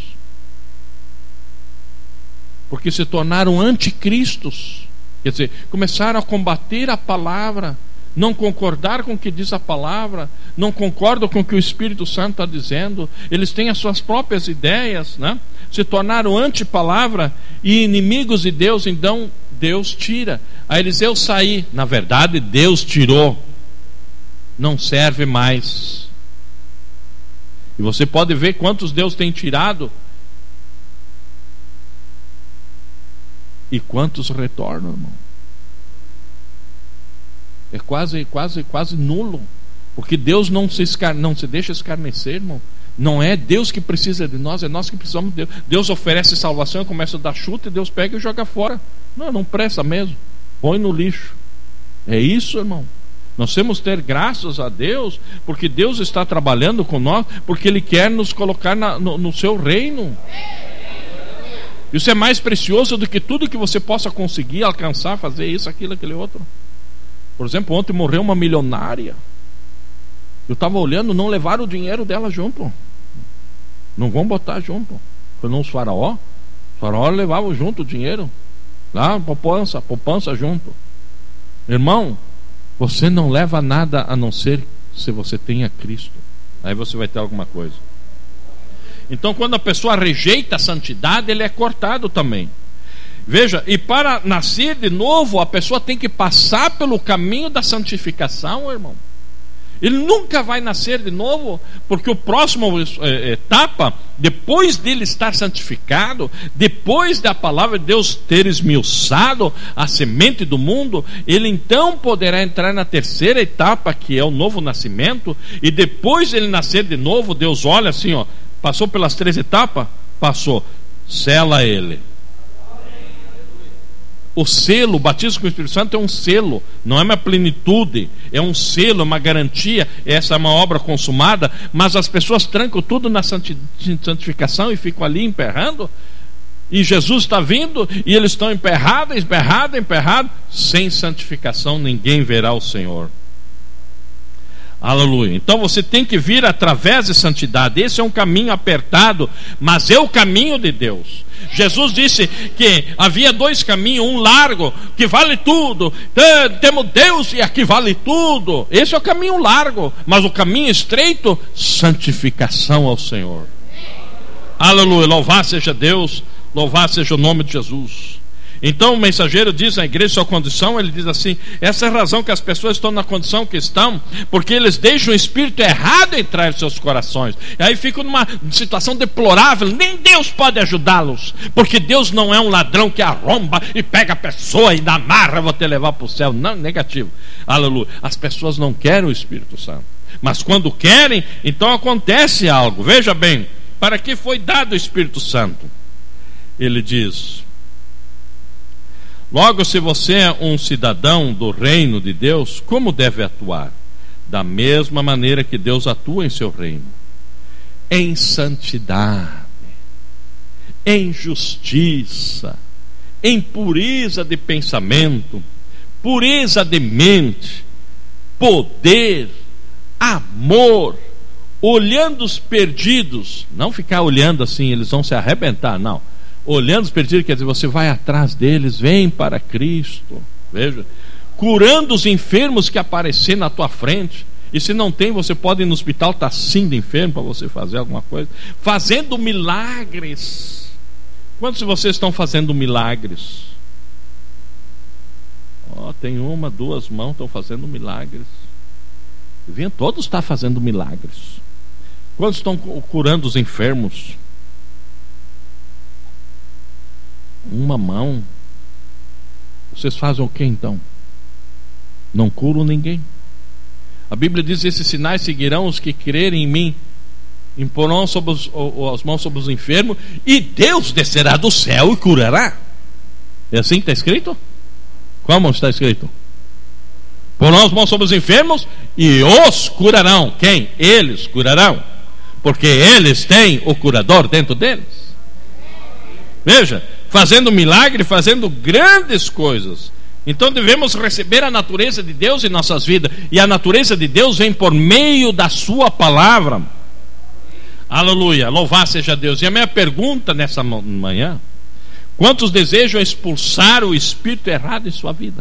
porque se tornaram anticristos. Quer dizer, começaram a combater a palavra, não concordar com o que diz a palavra, não concordam com o que o Espírito Santo está dizendo. Eles têm as suas próprias ideias, né? Se tornaram anti-palavra e inimigos de Deus. Então Deus tira. A Eliseu sair, na verdade Deus tirou, não serve mais. E você pode ver quantos Deus tem tirado e quantos retornam, irmão. É quase nulo, porque Deus não se deixa escarnecer, irmão. Não é Deus que precisa de nós, é nós que precisamos de Deus. Deus oferece salvação, começa a dar chute, e Deus pega e joga fora. Não presta mesmo, põe no lixo. É isso, irmão. Nós temos que ter graças a Deus, porque Deus está trabalhando com nós, porque Ele quer nos colocar no seu reino. Isso é mais precioso do que tudo que você possa conseguir alcançar, fazer isso, aquilo, aquele outro. Por exemplo, ontem morreu uma milionária. Eu estava olhando, não levaram o dinheiro dela junto. Não vão botar junto. Foi nos faraó. Os faraó levavam junto o dinheiro. Lá, poupança junto. Irmão, você não leva nada a não ser se você tenha Cristo. Aí você vai ter alguma coisa. Então, quando a pessoa rejeita a santidade, ele é cortado também. Veja, e para nascer de novo, a pessoa tem que passar pelo caminho da santificação, irmão. Ele nunca vai nascer de novo, porque o próximo etapa, depois dele estar santificado, depois da palavra de Deus ter esmiuçado a semente do mundo, ele então poderá entrar na terceira etapa, que é o novo nascimento. E depois ele nascer de novo, Deus olha assim, ó, passou pelas 3 etapas? Passou. Sela ele. O selo, o batismo com o Espírito Santo é um selo, não é uma plenitude, é um selo, é uma garantia. Essa é uma obra consumada, mas as pessoas trancam tudo na santificação e ficam ali emperrando. E Jesus está vindo e eles estão emperrados. Sem santificação ninguém verá o Senhor. Aleluia. Então você tem que vir através de santidade. Esse é um caminho apertado, mas é o caminho de Deus. Jesus disse que havia 2 caminhos, um largo, que vale tudo. Temos Deus e aqui vale tudo. Esse é o caminho largo, mas o caminho estreito, santificação ao Senhor. Aleluia. Louvado seja Deus, louvado seja o nome de Jesus. Então o mensageiro diz na igreja sua condição. Ele diz assim: essa é a razão que as pessoas estão na condição que estão, porque eles deixam o espírito errado entrar em seus corações, e aí ficam numa situação deplorável. Nem Deus pode ajudá-los, porque Deus não é um ladrão que arromba e pega a pessoa e dá amarra, vou te levar para o céu. Não, negativo. Aleluia. As pessoas não querem o Espírito Santo, mas quando querem, então acontece algo. Veja bem, para que foi dado o Espírito Santo? Ele diz: logo, se você é um cidadão do reino de Deus, como deve atuar? Da mesma maneira que Deus atua em seu reino, em santidade, em justiça, em pureza de pensamento, pureza de mente, poder, amor, olhando os perdidos. Não ficar olhando assim, eles vão se arrebentar, não. Olhando os perdidos, quer dizer, você vai atrás deles, vem para Cristo. Veja, curando os enfermos que aparecer na tua frente. E se não tem, você pode ir no hospital, está assim de enfermo, para você fazer alguma coisa. Fazendo milagres. Quantos de vocês estão fazendo milagres? Tem 1, 2 mãos, estão fazendo milagres. Todos estão fazendo milagres. Quantos estão curando os enfermos? uma mão, vocês fazem o que então? Não curam ninguém. A Bíblia diz: esses sinais seguirão os que crerem em mim, imporão sobre as mãos sobre os enfermos, e Deus descerá do céu e curará. É assim que está escrito? Como está escrito? Porão as mãos sobre os enfermos e os curarão. Quem? Eles curarão, porque eles têm o curador dentro deles. Veja, fazendo milagre, fazendo grandes coisas. Então devemos receber a natureza de Deus em nossas vidas, e a natureza de Deus vem por meio da sua palavra. Aleluia, louvado seja Deus. E a minha pergunta nessa manhã: quantos desejam expulsar o espírito errado em sua vida?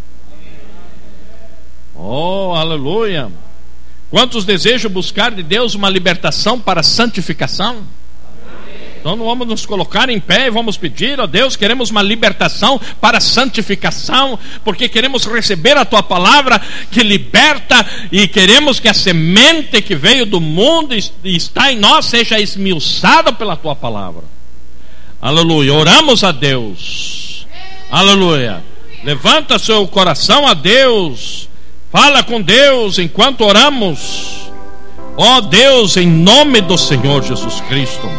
Oh, aleluia. Quantos desejam buscar de Deus uma libertação para a santificação? Então não vamos nos colocar em pé e vamos pedir: ó Deus, queremos uma libertação para a santificação, porque queremos receber a tua palavra que liberta, e queremos que a semente que veio do mundo e está em nós seja esmiuçada pela tua palavra. Aleluia, oramos a Deus. Aleluia, levanta seu coração a Deus, fala com Deus enquanto oramos. Ó Deus, em nome do Senhor Jesus Cristo,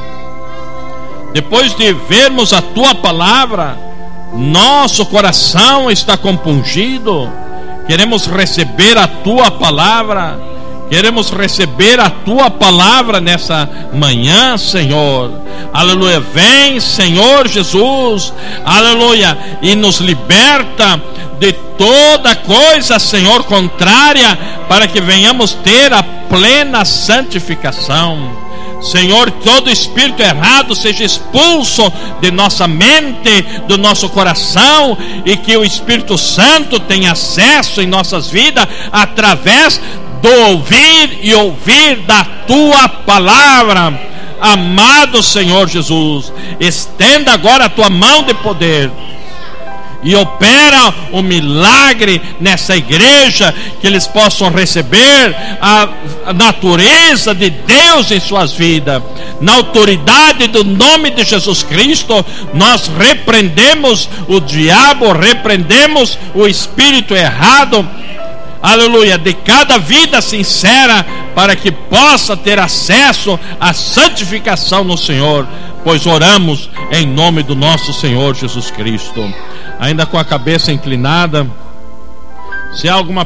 depois de vermos a tua palavra, nosso coração está compungido. Queremos receber a tua palavra. Queremos receber a tua palavra nessa manhã, Senhor. Aleluia. Vem, Senhor Jesus. Aleluia. E nos liberta de toda coisa, Senhor, contrária, para que venhamos ter a plena santificação. Senhor, todo espírito errado seja expulso de nossa mente, do nosso coração, e que o Espírito Santo tenha acesso em nossas vidas através do ouvir e ouvir da tua palavra. Amado Senhor Jesus, estenda agora a tua mão de poder e opera um milagre nessa igreja, que eles possam receber a natureza de Deus em suas vidas. Na autoridade do nome de Jesus Cristo, nós repreendemos o diabo, repreendemos o espírito errado, aleluia, de cada vida sincera, para que possa ter acesso à santificação no Senhor, pois oramos em nome do nosso Senhor Jesus Cristo. Ainda com a cabeça inclinada, se há alguma